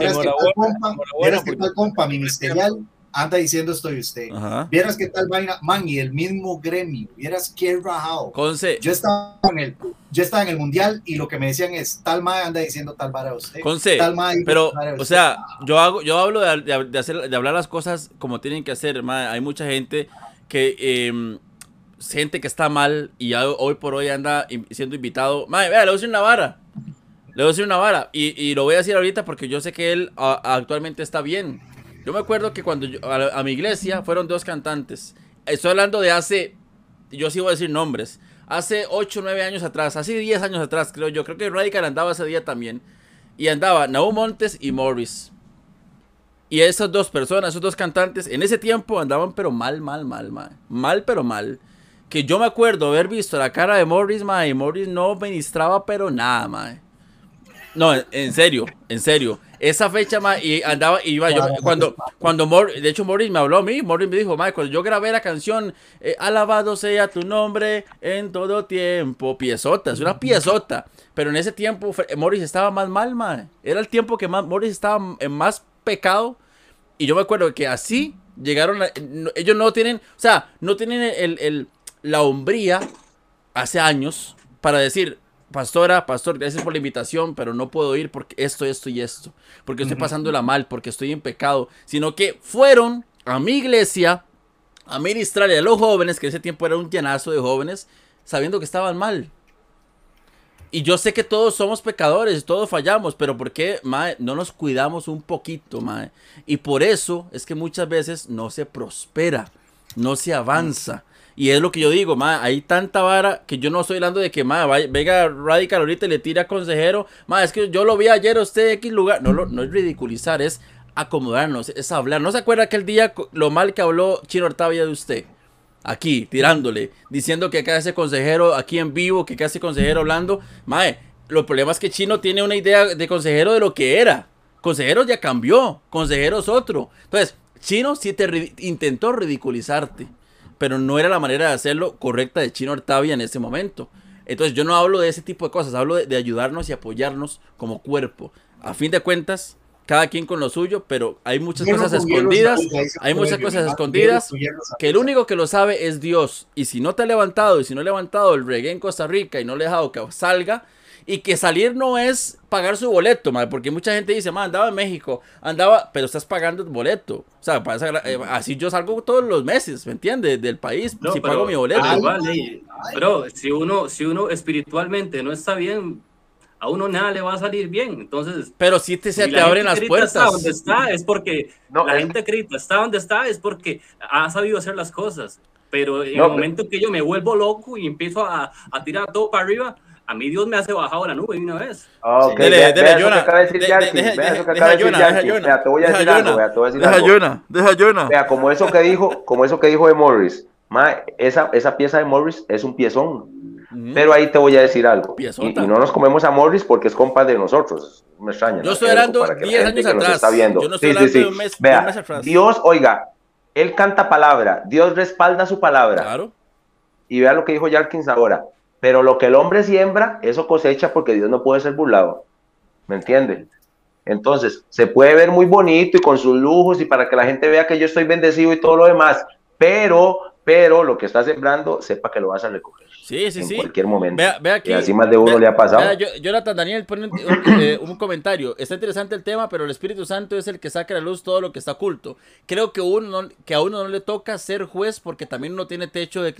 S2: vieras que tal compa ministerial anda diciendo esto de usted. Ajá. Vieras qué tal vaina, man, y el mismo gremio, vieras qué rajado.
S3: Conce.
S2: Yo estaba en el mundial y lo que me decían es, tal ma anda diciendo tal vara a usted.
S3: Conce, pero, o sea, yo hablo de hablar las cosas como tienen que hacer, ma. Hay mucha gente que gente que está mal y hoy por hoy anda siendo invitado. Ma, vea, le voy a decir una vara. Y lo voy a decir ahorita porque yo sé que él actualmente está bien. Yo me acuerdo que cuando a mi iglesia fueron 2 cantantes. Estoy hablando de hace, yo sí voy a decir nombres, hace 8 o 9 años atrás, hace 10 años atrás creo yo. Creo que Radical andaba ese día también. Y andaba Nahum Montes y Morris. Y esas 2 personas, esos 2 cantantes, en ese tiempo andaban pero mal. Mal pero mal. Que yo me acuerdo haber visto la cara de Morris, y Morris no ministraba pero nada, No, en serio. Esa fecha, y iba yo, cuando Morris, de hecho Morris me habló a mí, Morris me dijo, cuando yo grabé la canción, alabado sea tu nombre en todo tiempo, piezota, es una piezota, pero en ese tiempo Morris estaba más mal, era el tiempo que Morris estaba en más pecado, y yo me acuerdo que así llegaron, ellos no tienen, o sea, no tienen la hombría hace años para decir, pastor, gracias por la invitación, pero no puedo ir porque esto y esto, porque estoy pasándola mal, porque estoy en pecado, sino que fueron a mi iglesia a ministrarle a los jóvenes, que en ese tiempo era un llenazo de jóvenes, sabiendo que estaban mal. Y yo sé que todos somos pecadores, todos fallamos, pero ¿por qué, no nos cuidamos un poquito, Y por eso es que muchas veces no se prospera, no se avanza. Y es lo que yo digo, hay tanta vara que yo no estoy hablando de que, venga Radical ahorita y le tira consejero, es que yo lo vi ayer a usted en X lugar. No es ridiculizar, es acomodarnos, es hablar. ¿No se acuerda aquel día lo mal que habló Chino Artavia de usted? Aquí, tirándole, diciendo que acá ese consejero, aquí en vivo, que acá ese consejero hablando. Los problemas es que Chino tiene una idea de consejero de lo que era. Consejero ya cambió, consejero es otro. Entonces, Chino sí intentó ridiculizarte, pero no era la manera de hacerlo correcta de Chino Artavia en ese momento. Entonces yo no hablo de ese tipo de cosas, hablo de ayudarnos y apoyarnos como cuerpo. A fin de cuentas, cada quien con lo suyo, pero hay muchas cosas escondidas, que el único que lo sabe es Dios. Y si no te ha levantado, y si no ha levantado el reggae en Costa Rica y no le ha dejado que salga, Y que salir no es pagar su boleto, mae, porque mucha gente dice, mae, andaba en México, andaba, pero estás pagando el boleto. O sea, así yo salgo todos los meses, ¿me entiendes? Del país,
S5: No,
S3: si
S5: pero
S3: pago mi boleto.
S5: igual, pero si uno espiritualmente no está bien, a uno nada le va a salir bien. Entonces,
S3: Pero si se te abren las puertas.
S5: Está donde está, es porque
S1: No,
S5: la gente grita, está donde está, es porque ha sabido hacer las cosas. Pero en
S1: No,
S5: el momento que yo me vuelvo loco y empiezo a tirar todo para arriba, a mí Dios me hace bajado la nube de una vez.
S1: Ok,
S3: Dele,
S1: vea
S3: dele,
S1: eso que
S3: Jonah.
S1: acaba de decir Yarkin, vea eso que acaba de decir Yarkin. Vea, te voy a decir algo, vea, te voy a decir algo.
S3: Deja Jonah.
S1: Vea, como eso que dijo de Morris, esa pieza de Morris es un piezón. Pero ahí te voy a decir algo. Y no nos comemos a Morris porque es compa de nosotros. Me extraña.
S3: Yo estoy hablando 10 años atrás.
S1: Yo
S3: no estoy hablando de un mes atrás.
S1: Dios, oiga, él canta palabra. Dios respalda su palabra.
S3: Claro.
S1: Y vea lo que dijo Yarkins ahora. Pero lo que el hombre siembra, eso cosecha porque Dios no puede ser burlado. ¿Me entiende? Entonces, se puede ver muy bonito y con sus lujos y para que la gente vea que yo estoy bendecido y todo lo demás. Pero lo que está sembrando, sepa que lo vas a recoger.
S3: Sí.
S1: En cualquier momento.
S3: Vea aquí,
S1: y así más de uno le ha pasado.
S3: Jonathan Daniel pone un comentario. Está interesante el tema, pero el Espíritu Santo es el que saca a la luz todo lo que está oculto. Creo que a uno no le toca ser juez porque también uno tiene techo de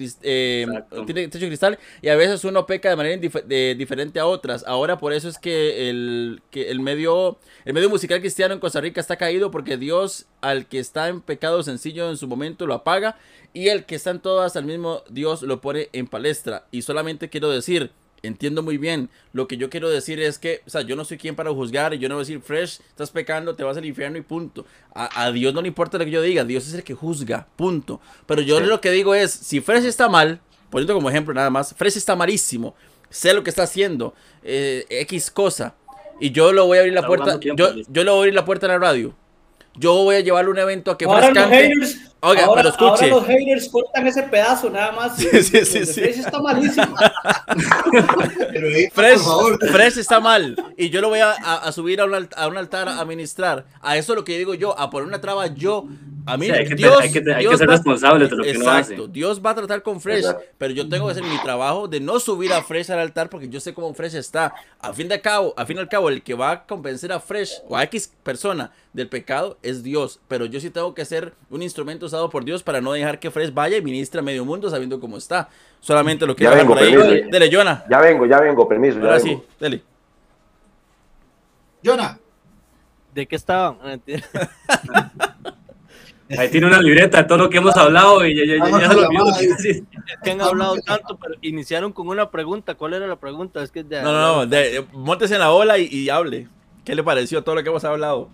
S3: cristal y a veces uno peca de manera diferente a otras. Ahora por eso es que el medio musical cristiano en Costa Rica está caído porque Dios al que está en pecado sencillo en su momento lo apaga y el que está en todas al mismo Dios lo pone en palestra. Y solamente quiero decir, entiendo muy bien, lo que yo quiero decir es que, o sea, yo no soy quien para juzgar y yo no voy a decir, Fresh, estás pecando, te vas al infierno y punto. A Dios no le importa lo que yo diga, Dios es el que juzga, punto. Pero yo lo que digo es, si Fresh está mal, poniendo como ejemplo nada más, Fresh está malísimo, sé lo que está haciendo, X cosa, y yo lo voy a abrir la puerta, yo le voy a abrir la puerta a la radio. Yo voy a llevarle un evento a que
S4: ahora los haters,
S3: oiga, pero escuche.
S4: Ahora los haters cortan ese pedazo nada más.
S3: Sí.
S4: Fresh está malísimo.
S3: Fresh está mal. Y yo lo voy a subir a un altar a ministrar. A eso es lo que digo yo, a poner una traba yo. A mí,
S5: hay que ser responsables de lo que uno hace.
S3: Dios va a tratar con Fresh, pero yo tengo que hacer mi trabajo de no subir a Fresh al altar porque yo sé cómo Fresh está. Al fin y al cabo, el que va a convencer a Fresh o a X persona del pecado es Dios, pero yo sí tengo que ser un instrumento usado por Dios para no dejar que Fresh vaya y ministre a medio mundo sabiendo cómo está. Solamente lo que
S1: ya vengo,
S3: por ahí.
S1: permiso.
S3: Dele, Jonah.
S1: Ya vengo, permiso.
S3: Ahora sí, dele.
S2: Jonah.
S6: ¿De qué estaban?
S5: Ahí tiene una libreta de todo lo que hemos hablado y ya se lo olvidó.
S6: Es que han hablado tanto, pero iniciaron con una pregunta. ¿Cuál era la pregunta? Es que ya...
S3: No, móntese en la ola y hable. ¿Qué le pareció todo lo que hemos hablado?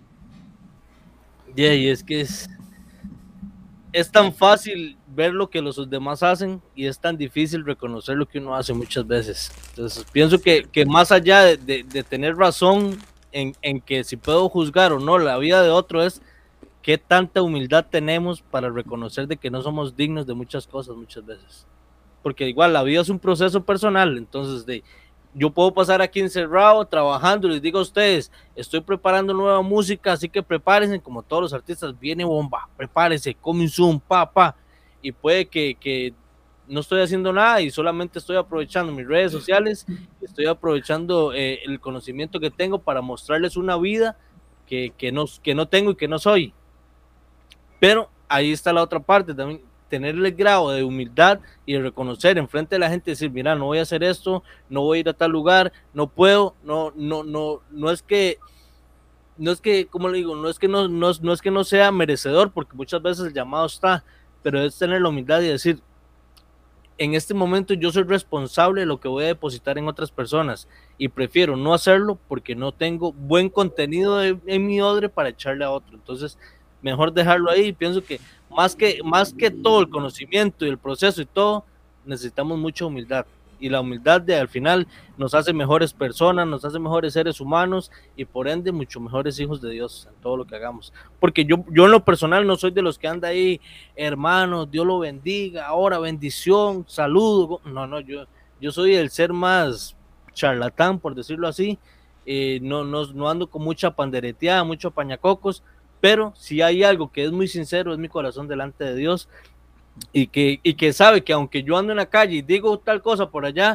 S6: Y es que es tan fácil ver lo que los demás hacen y es tan difícil reconocer lo que uno hace muchas veces. Entonces pienso que más allá de tener razón en que si puedo juzgar o no la vida de otro, es qué tanta humildad tenemos para reconocer de que no somos dignos de muchas cosas muchas veces. Porque igual la vida es un proceso personal, entonces yo puedo pasar aquí encerrado trabajando y les digo a ustedes, estoy preparando nueva música, así que prepárense, como todos los artistas, viene bomba, prepárense, coming soon, y puede que no estoy haciendo nada y solamente estoy aprovechando mis redes sociales, estoy aprovechando el conocimiento que tengo para mostrarles una vida que no tengo y que no soy. Pero ahí está la otra parte, también tener el grado de humildad y de reconocer enfrente de la gente, decir, mira, no voy a hacer esto, no voy a ir a tal lugar, no puedo, no es que, como le digo, no es que no sea merecedor, porque muchas veces el llamado está, pero es tener la humildad y decir, en este momento yo soy responsable de lo que voy a depositar en otras personas y prefiero no hacerlo porque no tengo buen contenido en mi odre para echarle a otro. Entonces, mejor dejarlo ahí. Pienso que más que todo el conocimiento y el proceso y todo, necesitamos mucha humildad. Y la humildad al final nos hace mejores personas, nos hace mejores seres humanos y por ende mucho mejores hijos de Dios en todo lo que hagamos. Porque yo en lo personal no soy de los que anda ahí, hermanos, Dios lo bendiga, ahora bendición, saludo. No, yo soy el ser más charlatán, por decirlo así. No ando con mucha pandereteada, mucho pañacocos, pero si hay algo que es muy sincero, es mi corazón delante de Dios. Y que sabe que aunque yo ando en la calle y digo tal cosa por allá,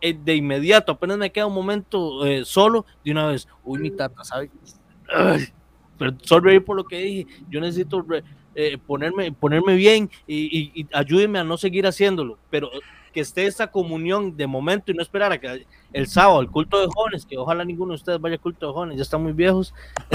S6: de inmediato, apenas me queda un momento solo, de una vez, uy, mi tata, ¿sabes? Pero sorry por lo que dije, yo necesito ponerme bien y ayúdenme a no seguir haciéndolo, pero que esté esa comunión de momento y no esperar a que el sábado, el culto de jóvenes, que ojalá ninguno de ustedes vaya al culto de jóvenes, ya están muy viejos.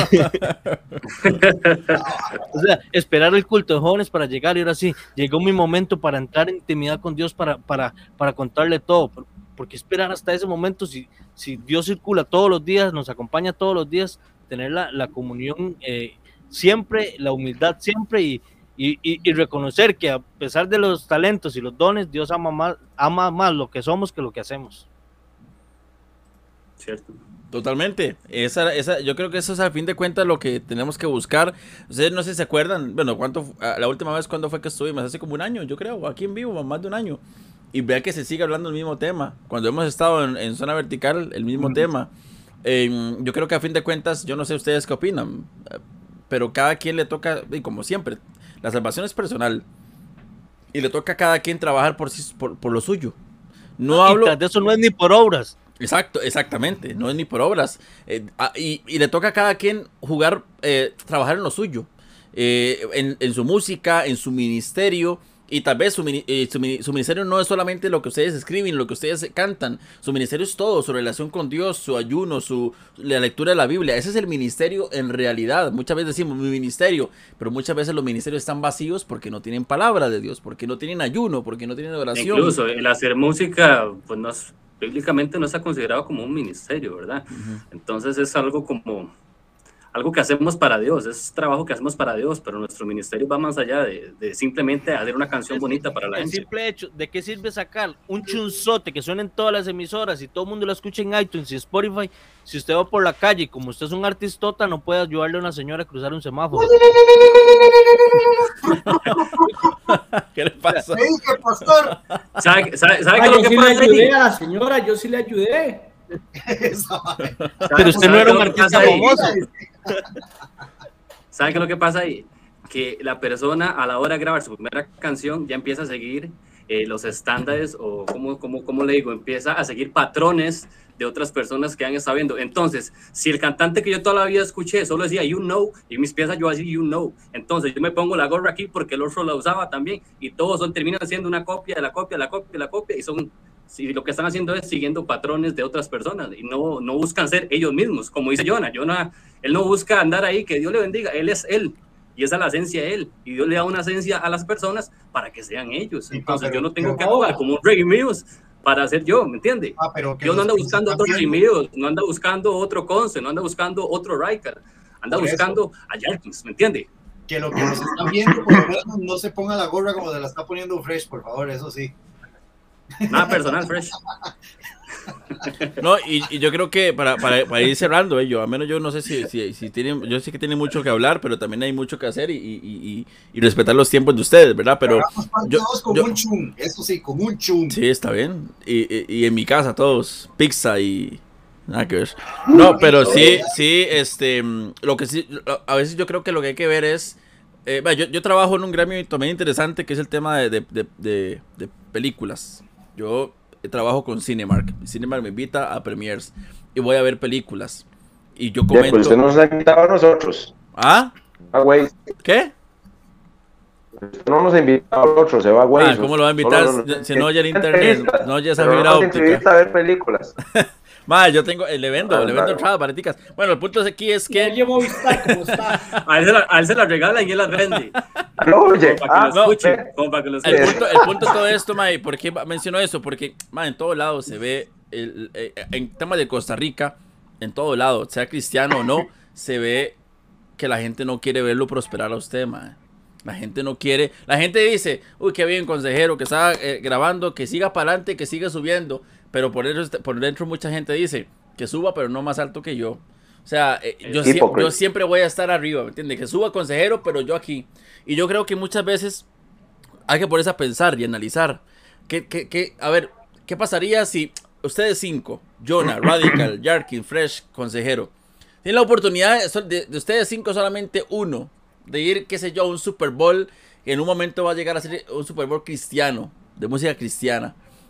S6: O sea, esperar el culto de jóvenes para llegar y ahora sí, llegó mi momento para entrar en intimidad con Dios para contarle todo. ¿Por qué esperar hasta ese momento si Dios circula todos los días, nos acompaña todos los días, tener la comunión siempre, la humildad siempre y reconocer que a pesar de los talentos y los dones, Dios ama más lo que somos que lo que hacemos.
S5: Cierto.
S3: Totalmente. Yo creo que eso es al fin de cuentas lo que tenemos que buscar. Ustedes no sé si se acuerdan, bueno, la última vez cuando fue que estuvimos, hace como un año, yo creo, aquí en vivo, más de un año. Y vea que se sigue hablando el mismo tema. Cuando hemos estado en zona vertical, el mismo tema. Yo creo que a fin de cuentas, yo no sé ustedes qué opinan, pero cada quien le toca, y como siempre, la salvación es personal. Y le toca a cada quien trabajar por lo suyo. No hablo
S6: de eso, no es ni por obras.
S3: Exactamente, no es ni por obras. Y le toca a cada quien trabajar en lo suyo, en su música, en su ministerio. Y tal vez su ministerio no es solamente lo que ustedes escriben, lo que ustedes cantan. Su ministerio es todo, su relación con Dios, su ayuno, la lectura de la Biblia. Ese es el ministerio en realidad. Muchas veces decimos mi ministerio, pero muchas veces los ministerios están vacíos porque no tienen palabra de Dios, porque no tienen ayuno, porque no tienen oración.
S5: Incluso el hacer música, pues bíblicamente no está considerado como un ministerio, ¿verdad? Entonces es algo que hacemos para Dios, es trabajo que hacemos para Dios, pero nuestro ministerio va más allá de simplemente hacer una canción bonita para la gente.
S6: El simple hecho, ¿de qué sirve sacar un chunzote que suene en todas las emisoras y todo el mundo lo escucha en iTunes y Spotify? Si usted va por la calle y como usted es un artistota, no puede ayudarle a una señora a cruzar un semáforo.
S3: ¿Qué le pasa?
S2: pastor.
S5: ¿Sabe qué es
S4: Yo
S5: lo que
S4: sí le
S5: pasa
S4: ayudé
S5: ahí?
S4: a la señora, yo sí le ayudé.
S6: Pero usted no era un artista famoso.
S5: ¿Sabe qué es lo que pasa ahí? Que la persona a la hora de grabar su primera canción ya empieza a seguir los estándares o ¿cómo le digo? Empieza a seguir patrones de otras personas que han estado viendo. Entonces, si el cantante que yo toda la vida escuché solo decía you know, y mis piezas yo así you know, entonces yo me pongo la gorra aquí porque el otro la usaba también, y todos terminan siendo una copia de la copia, y son, si lo que están haciendo es siguiendo patrones de otras personas, y no buscan ser ellos mismos, como dice Jonah, él no busca andar ahí, que Dios le bendiga, él es él, y esa es la esencia de él, y Dios le da una esencia a las personas para que sean ellos. Entonces yo no tengo que actuar como un Reggae Muse para ser yo, ¿me entiende? Dios no anda buscando otro Reggae Muse, no anda buscando otro Conce, no anda buscando otro Raikal, anda buscando a Jarkins, ¿me entiende?
S2: Que lo que nos están viendo, por lo menos no se ponga la gorra como se la está poniendo Fresh, por favor, eso sí.
S5: Nada personal, Fresh.
S3: No, y yo creo que para ir cerrando, yo, al menos yo no sé si tienen, yo sé que tienen mucho que hablar, pero también hay mucho que hacer y respetar los tiempos de ustedes, ¿verdad? Pero
S2: un chum, eso sí, como un chum.
S3: Sí, está bien. Y en mi casa todos, pizza y nada que ver. No, pero sí, lo que sí, a veces yo creo que lo que hay que ver es, yo trabajo en un gremio también interesante que es el tema de películas. Yo trabajo con Cinemark. Cinemark me invita a premieres y voy a ver películas. Y yo comento.
S1: Pues usted nos ha invitado a nosotros.
S3: ¿Ah?
S1: Güey.
S3: ¿Qué?
S1: Usted no nos ha invitado a nosotros, se va güey.
S3: ¿Cómo lo va a invitar? Si no oye el internet, no oye esa fibra óptica.
S1: A ver películas.
S3: Madre, yo tengo, le vendo entradas baraticas. Bueno, el punto aquí es que...
S4: Yo Movistar, ¿cómo está?
S5: A él se las regala y él las vende.
S1: No, oye.
S5: Como para que lo
S3: el punto de todo esto, mae, ¿por qué menciono eso? Porque, mae, en todo lado se ve, en temas de Costa Rica, en todo lado, sea cristiano o no, se ve que la gente no quiere verlo prosperar a usted, mae. La gente no quiere, la gente dice, uy, qué bien, consejero, que está grabando, que siga para adelante, que siga subiendo. Pero por dentro mucha gente dice que suba, pero no más alto que yo. O sea, yo siempre voy a estar arriba, ¿me entiendes? Que suba consejero, pero yo aquí. Y yo creo que muchas veces hay que ponerse a pensar y analizar. A ver, ¿qué pasaría si ustedes 5, Jonah, Radical, Jarkin, Fresh, consejero, tienen la oportunidad de ustedes 5 solamente uno, de ir, qué sé yo, a un Super Bowl, que en un momento va a llegar a ser un Super Bowl cristiano, de música cristiana?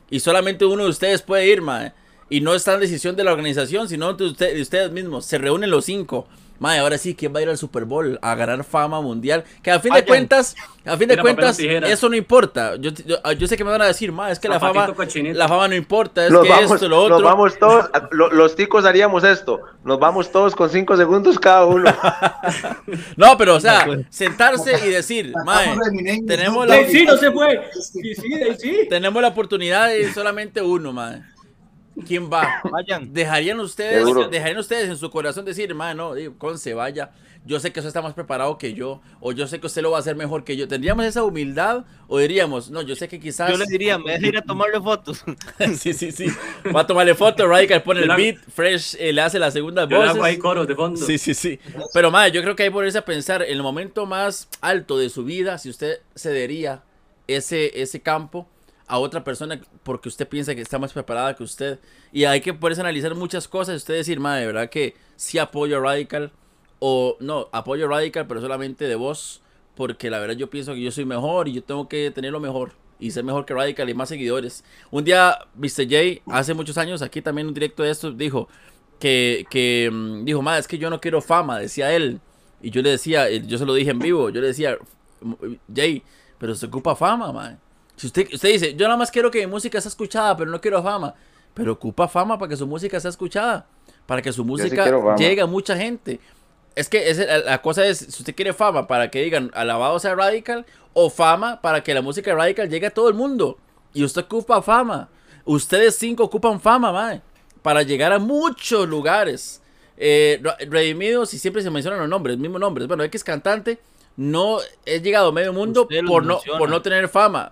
S3: y solamente uno de ustedes puede ir, mae. Y no está en decisión de la organización, sino de ustedes mismos. Se reúnen los 5. Mae, ahora sí, ¿quién va a ir al Super Bowl? A ganar fama mundial. Que a fin de cuentas, eso no importa. Yo sé que me van a decir, mae, es que la fama no importa. Es que esto, lo otro.
S1: Nos vamos todos, los ticos haríamos esto. Nos vamos todos con 5 segundos cada uno.
S3: No, pero o sea, sentarse y decir, mae, tenemos la...
S4: Sí, no se fue. Sí.
S3: Tenemos la oportunidad de solamente uno, mae. ¿Quién va?
S6: Vayan.
S3: ¿Dejarían ustedes en su corazón decir, no, Conce, vaya, yo sé que usted está más preparado que yo, o yo sé que usted lo va a hacer mejor que yo? ¿Tendríamos esa humildad o diríamos, no, yo sé que quizás...
S6: Yo le diría, me deja ir a tomarle fotos.
S3: Sí. Va a tomarle fotos, Radical pone el beat, Fresh le hace las segundas voces.
S5: Yo le hago ahí coros de fondo.
S3: Sí. Pero, yo creo que hay que ponerse a pensar, en el momento más alto de su vida, si usted cedería ese campo a otra persona porque usted piensa que está más preparada que usted, y hay que poderse analizar muchas cosas y usted decir, de verdad que sí apoyo a Radical, o no, apoyo a Radical pero solamente de voz, porque la verdad yo pienso que yo soy mejor y yo tengo que tener lo mejor y ser mejor que Radical y más seguidores. Un día Mr. J, hace muchos años, aquí también un directo de estos, dijo que dijo, es que yo no quiero fama, decía él, y yo le decía, yo se lo dije en vivo, yo le decía, Jay, pero se ocupa fama, Si usted dice, yo nada más quiero que mi música sea escuchada, pero no quiero fama. Pero ocupa fama para que su música sea escuchada. Para que su música llegue a mucha gente. Es que la cosa es, si usted quiere fama para que digan, alabado sea Radical, o fama para que la música de Radical llegue a todo el mundo. Y usted ocupa fama. Ustedes 5 ocupan fama, para llegar a muchos lugares. Redimidos, y siempre se mencionan los nombres, mismos nombres. Bueno, X cantante, no he llegado a medio mundo por no tener fama.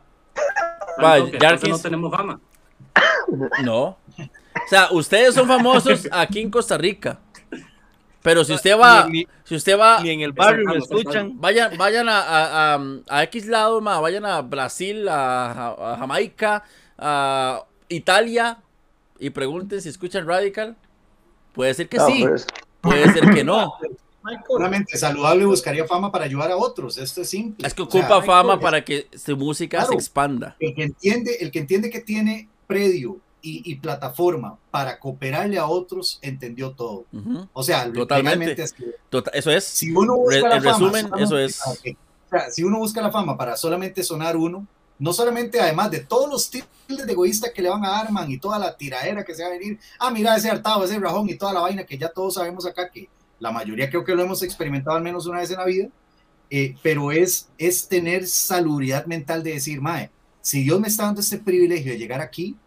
S5: No tenemos fama.
S3: No. O sea, ustedes son famosos aquí en Costa Rica. Pero si usted va,
S6: ni en el barrio lo escuchan.
S3: Vayan a X lado, vayan a Brasil, a Jamaica, a Italia, y pregunten si escuchan Radical. Puede ser que sí, puede ser que no.
S2: Seguramente saludable buscaría fama para ayudar a otros. Esto es simple.
S3: Es que ocupa fama para que su música se expanda.
S2: El que entiende que tiene predio y plataforma para cooperarle a otros, entendió todo. O sea,
S3: totalmente. Eso es.
S2: Si uno busca
S3: eso es.
S2: Si uno busca la fama para solamente sonar uno, no solamente, además de todos los tildes de egoísta que le van a dar, man, y toda la tiradera que se va a venir, mira ese hartado, ese rajón y toda la vaina que ya todos sabemos acá, que la mayoría creo que lo hemos experimentado al menos una vez en la vida, pero es tener salubridad mental de decir, si Dios me está dando este privilegio de llegar aquí,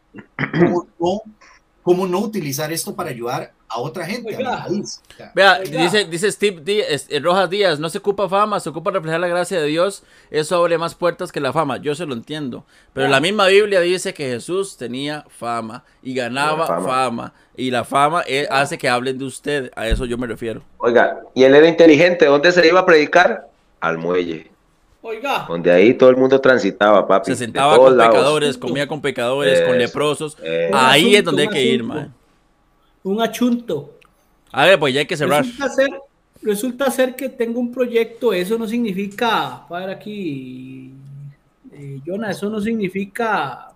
S2: ¿cómo no utilizar esto para ayudar a otra gente?
S3: Vea, dice Steve Rojas Díaz, no se ocupa fama, se ocupa reflejar la gracia de Dios, eso abre más puertas que la fama. Yo se lo entiendo, pero la misma Biblia dice que Jesús tenía fama y ganaba fama, y la fama hace que hablen de usted, a eso yo me refiero.
S1: Oiga, y él era inteligente, ¿dónde se iba a predicar? Al muelle.
S4: Oiga.
S1: Donde ahí todo el mundo transitaba, papi.
S3: Se sentaba con pecadores, comía con pecadores, con leprosos. Ahí es donde hay que ir, man.
S4: Un achunto.
S3: A ver, pues ya hay que cerrar.
S4: Resulta ser que tengo un proyecto. Eso no significa, para aquí, Jonah, eso no significa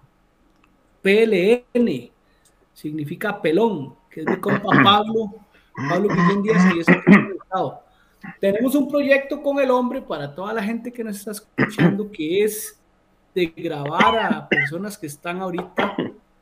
S4: PLN. Significa pelón, que es mi compa Pablo Guillén Díaz, y eso que he presentado. Tenemos un proyecto con el hombre para toda la gente que nos está escuchando, que es de grabar a personas que están ahorita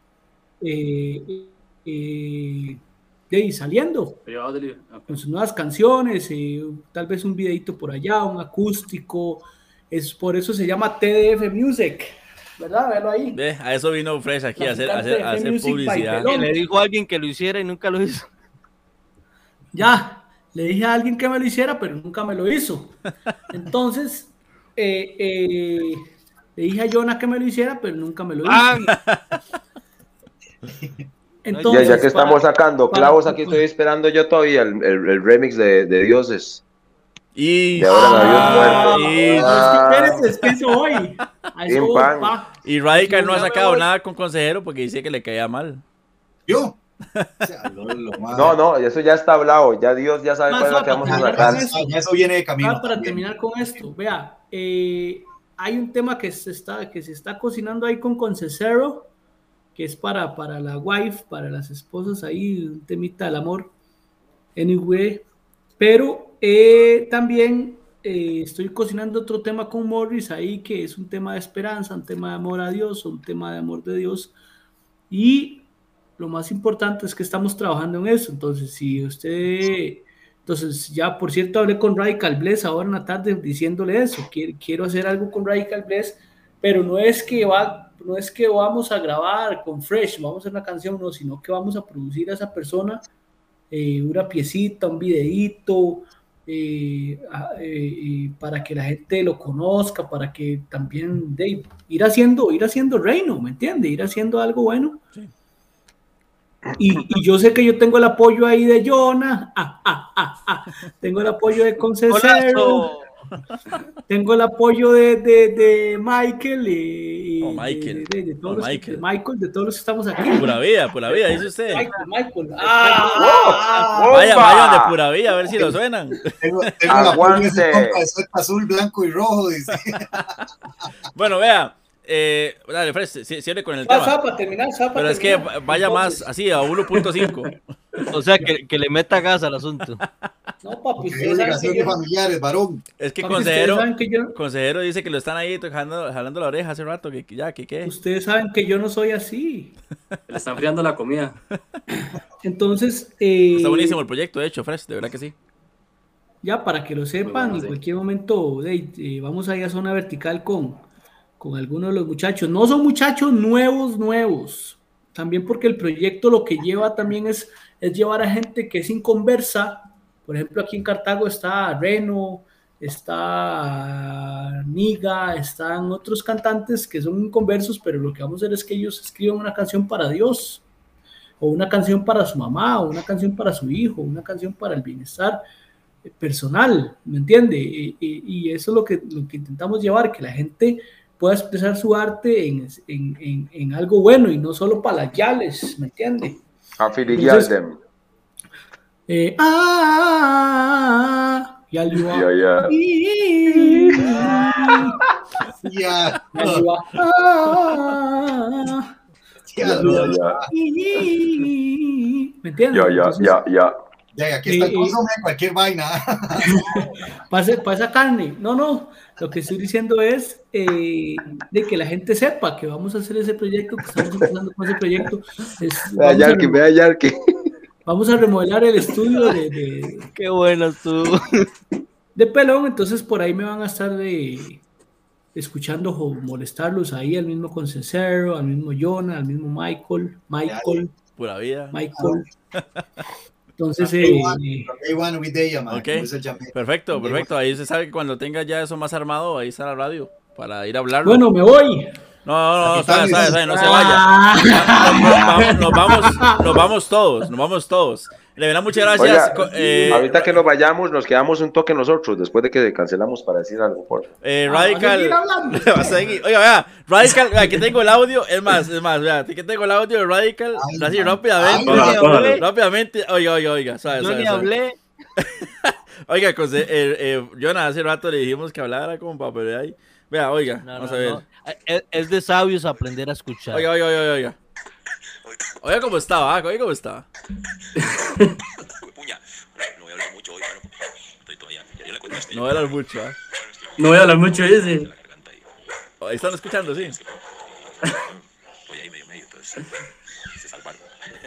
S4: saliendo con sus nuevas canciones, tal vez un videito por allá, un acústico. Por eso se llama TDF Music, ¿verdad? Véalo ahí.
S3: A eso vino Fresh aquí a hacer publicidad.
S6: Le dijo a alguien que lo hiciera y nunca lo hizo.
S4: Ya. Le dije a alguien que me lo hiciera, pero nunca me lo hizo. Entonces, le dije a Jonah que me lo hiciera, pero nunca me lo hizo.
S1: Entonces, ya que estamos sacando clavos, aquí estoy esperando yo todavía el remix de Dioses.
S3: Y
S1: ahora Dios muerto.
S4: Es que eso hoy.
S3: Y Radical no ha sacado nada con Consejero porque dice que le caía mal.
S2: ¿Yo?
S1: No, eso ya está hablado. Ya Dios ya sabe cuál es la que vamos a sacar.
S2: Ya eso viene de camino.
S4: Para terminar con esto, vea, hay un tema que se está cocinando ahí con Consejero, que es para la wife, para las esposas ahí, un temita del amor. Anyway, pero también estoy cocinando otro tema con Morris ahí, que es un tema de esperanza, un tema de amor a Dios, un tema de amor de Dios. Y lo más importante es que estamos trabajando en eso. Entonces, si usted... Entonces, ya por cierto, hablé con Radical Bless ahora en la tarde diciéndole eso. Quiero hacer algo con Radical Bless, pero no es que vamos a grabar con Fresh, vamos a hacer una canción, no, sino que vamos a producir a esa persona una piecita, un videíto, para que la gente lo conozca, para que también ir haciendo reino, ¿me entiende? Ir haciendo algo bueno. Sí. Y yo sé que yo tengo el apoyo ahí de Jonah, tengo el apoyo de Concesero, tengo el apoyo de Michael de todos los que estamos aquí.
S3: Pura vida, dice usted.
S4: Michael.
S3: Vayan de pura vida a ver si lo suenan.
S2: Tengo aguante. Azul, blanco y rojo, dice.
S3: Bueno, vea. Dale, Fresh, cierre con el tema.
S4: Para terminar,
S3: pero es que vaya más así a 1.5.
S6: O sea, que le meta gas al asunto.
S4: No, papi,
S2: familiares, varón.
S3: Es que
S4: papi,
S3: consejero dice que lo están ahí jalando la oreja hace rato. ¿Qué?
S4: Ustedes saben que yo no soy así.
S5: Le están friando la comida.
S4: Entonces.
S3: Está buenísimo el proyecto, de hecho, Fresh, de verdad que sí.
S4: Ya, para que lo sepan, en cualquier momento vamos a ir a zona vertical con algunos de los muchachos. No son muchachos nuevos. También porque el proyecto lo que lleva también es llevar a gente que es inconversa. Por ejemplo, aquí en Cartago está Reno, está Niga, están otros cantantes que son inconversos, pero lo que vamos a hacer es que ellos escriban una canción para Dios, o una canción para su mamá, o una canción para su hijo, una canción para el bienestar personal, ¿me entiende? Y eso es lo que intentamos llevar, que la gente pueda expresar su arte en algo bueno y no solo para las yales, ¿me entiende? ¿Me entiendes?
S2: Ya, aquí está el consumo de cualquier vaina.
S4: Para esa carne. No. Lo que estoy diciendo es de que la gente sepa que vamos a hacer ese proyecto, que estamos empezando con ese proyecto.
S1: Vea Yarki.
S4: Vamos a remodelar el estudio de
S6: Qué bueno estuvo.
S4: De Pelón, entonces por ahí me van a estar escuchando o molestarlos ahí, al mismo Concesero, al mismo Jonah, al mismo Michael.
S3: Pura vida.
S4: Michael. Entonces,
S3: okay. Perfecto. Ahí se sabe que cuando tenga ya eso más armado, ahí está la radio para ir a hablar.
S4: Bueno, me voy.
S3: No, sabe, no se vaya. Nos vamos todos. Le verán, muchas gracias.
S1: Oiga, ahorita que nos vayamos, nos quedamos un toque nosotros, después de que cancelamos para decir algo.
S3: Radical. Oiga, vea, Radical, aquí tengo el audio. Es más, vea, aquí tengo el audio de Radical. Así rápidamente. Oiga.
S6: Yo ni hablé.
S3: Oiga, Jonah, hace rato le dijimos que hablara con papel de ahí. Vea, oiga, vamos a ver.
S6: Es de sabios aprender a escuchar.
S3: Oiga. Oiga cómo estaba,
S7: Puña, no voy a hablar mucho hoy, bueno, estoy todavía.
S3: No voy a hablar mucho, ¿eh?
S5: No voy a hablar mucho, dice.
S3: Ahí están escuchando, sí.
S7: Estoy ahí medio, entonces se salvaron.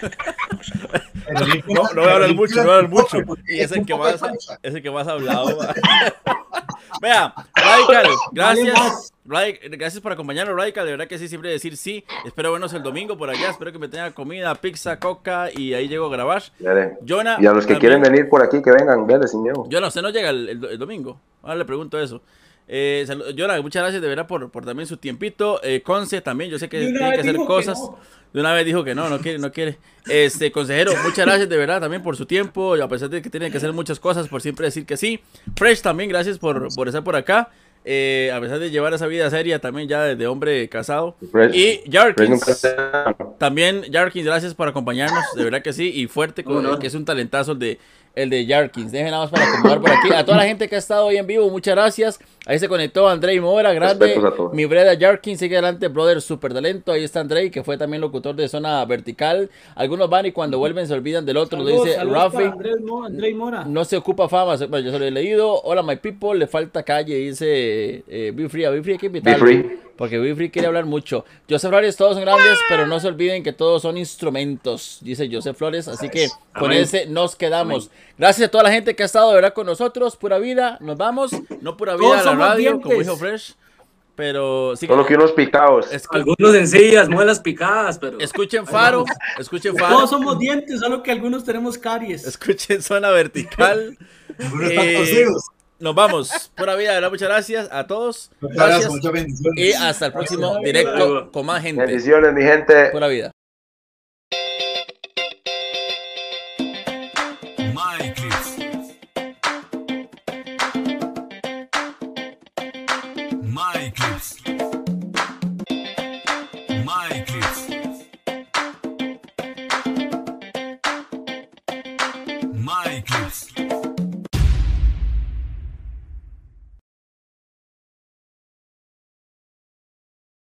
S3: No voy a hablar mucho. Y es el que más ha hablado. Vea, Radical, gracias por acompañarnos, Radical, de verdad que sí, siempre decir sí. Espero vernos el domingo por allá, espero que me tengan comida, pizza, coca y ahí llego a grabar. Jonah,
S1: y a los que quieren venir por aquí, que vengan, véanle sin miedo.
S3: Jonah, usted no llega el domingo, ahora le pregunto eso. Jonah, muchas gracias de verdad por también su tiempito. Conce también, yo sé que tiene que hacer cosas. De una vez dijo que no quiere. Consejero, muchas gracias de verdad también por su tiempo, a pesar de que tiene que hacer muchas cosas, por siempre decir que sí. Fresh también, gracias por estar por acá. A pesar de llevar esa vida seria también ya de hombre casado. Y Jarkins, también Jarkins, gracias por acompañarnos, de verdad que sí, y fuerte, que es un talentazo el el de Jarkins. Dejen nada más para acomodar por aquí. A toda la gente que ha estado hoy en vivo, muchas gracias. Ahí se conectó Andrei Mora, grande. Mi Breda Jarkins, sigue adelante, brother, super talento. Ahí está Andrei, que fue también locutor de Zona Vertical. Algunos van y cuando vuelven se olvidan del otro. Lo dice Rafi.
S4: Andrei Mora.
S3: No se ocupa fama. Bueno, yo se lo he leído. Hola, my people. Le falta calle, dice Be Free. A Be Free hay que invitarlo. Porque Be Free quiere hablar mucho. Joseph Flores, todos son grandes, pero no se olviden que todos son instrumentos, dice Joseph Flores. Así que con ese nos quedamos. Gracias a toda la gente que ha estado de verdad con nosotros. Pura vida, nos vamos. No pura vida a la radio, como dijo Fresh. Pero sí,
S1: solo que unos picados.
S5: Algunos en sillas, muelas picadas, pero.
S3: Escuchen Faro, escuchen Faro.
S4: Todos somos dientes, solo que algunos tenemos caries.
S3: Escuchen Zona Vertical. Nos vamos. Pura vida, ¿verdad? Muchas gracias a todos. Gracias.
S2: Muchas bendiciones.
S3: Y hasta el próximo directo con más gente.
S1: Bendiciones, mi gente.
S3: Pura vida.
S8: My Clips.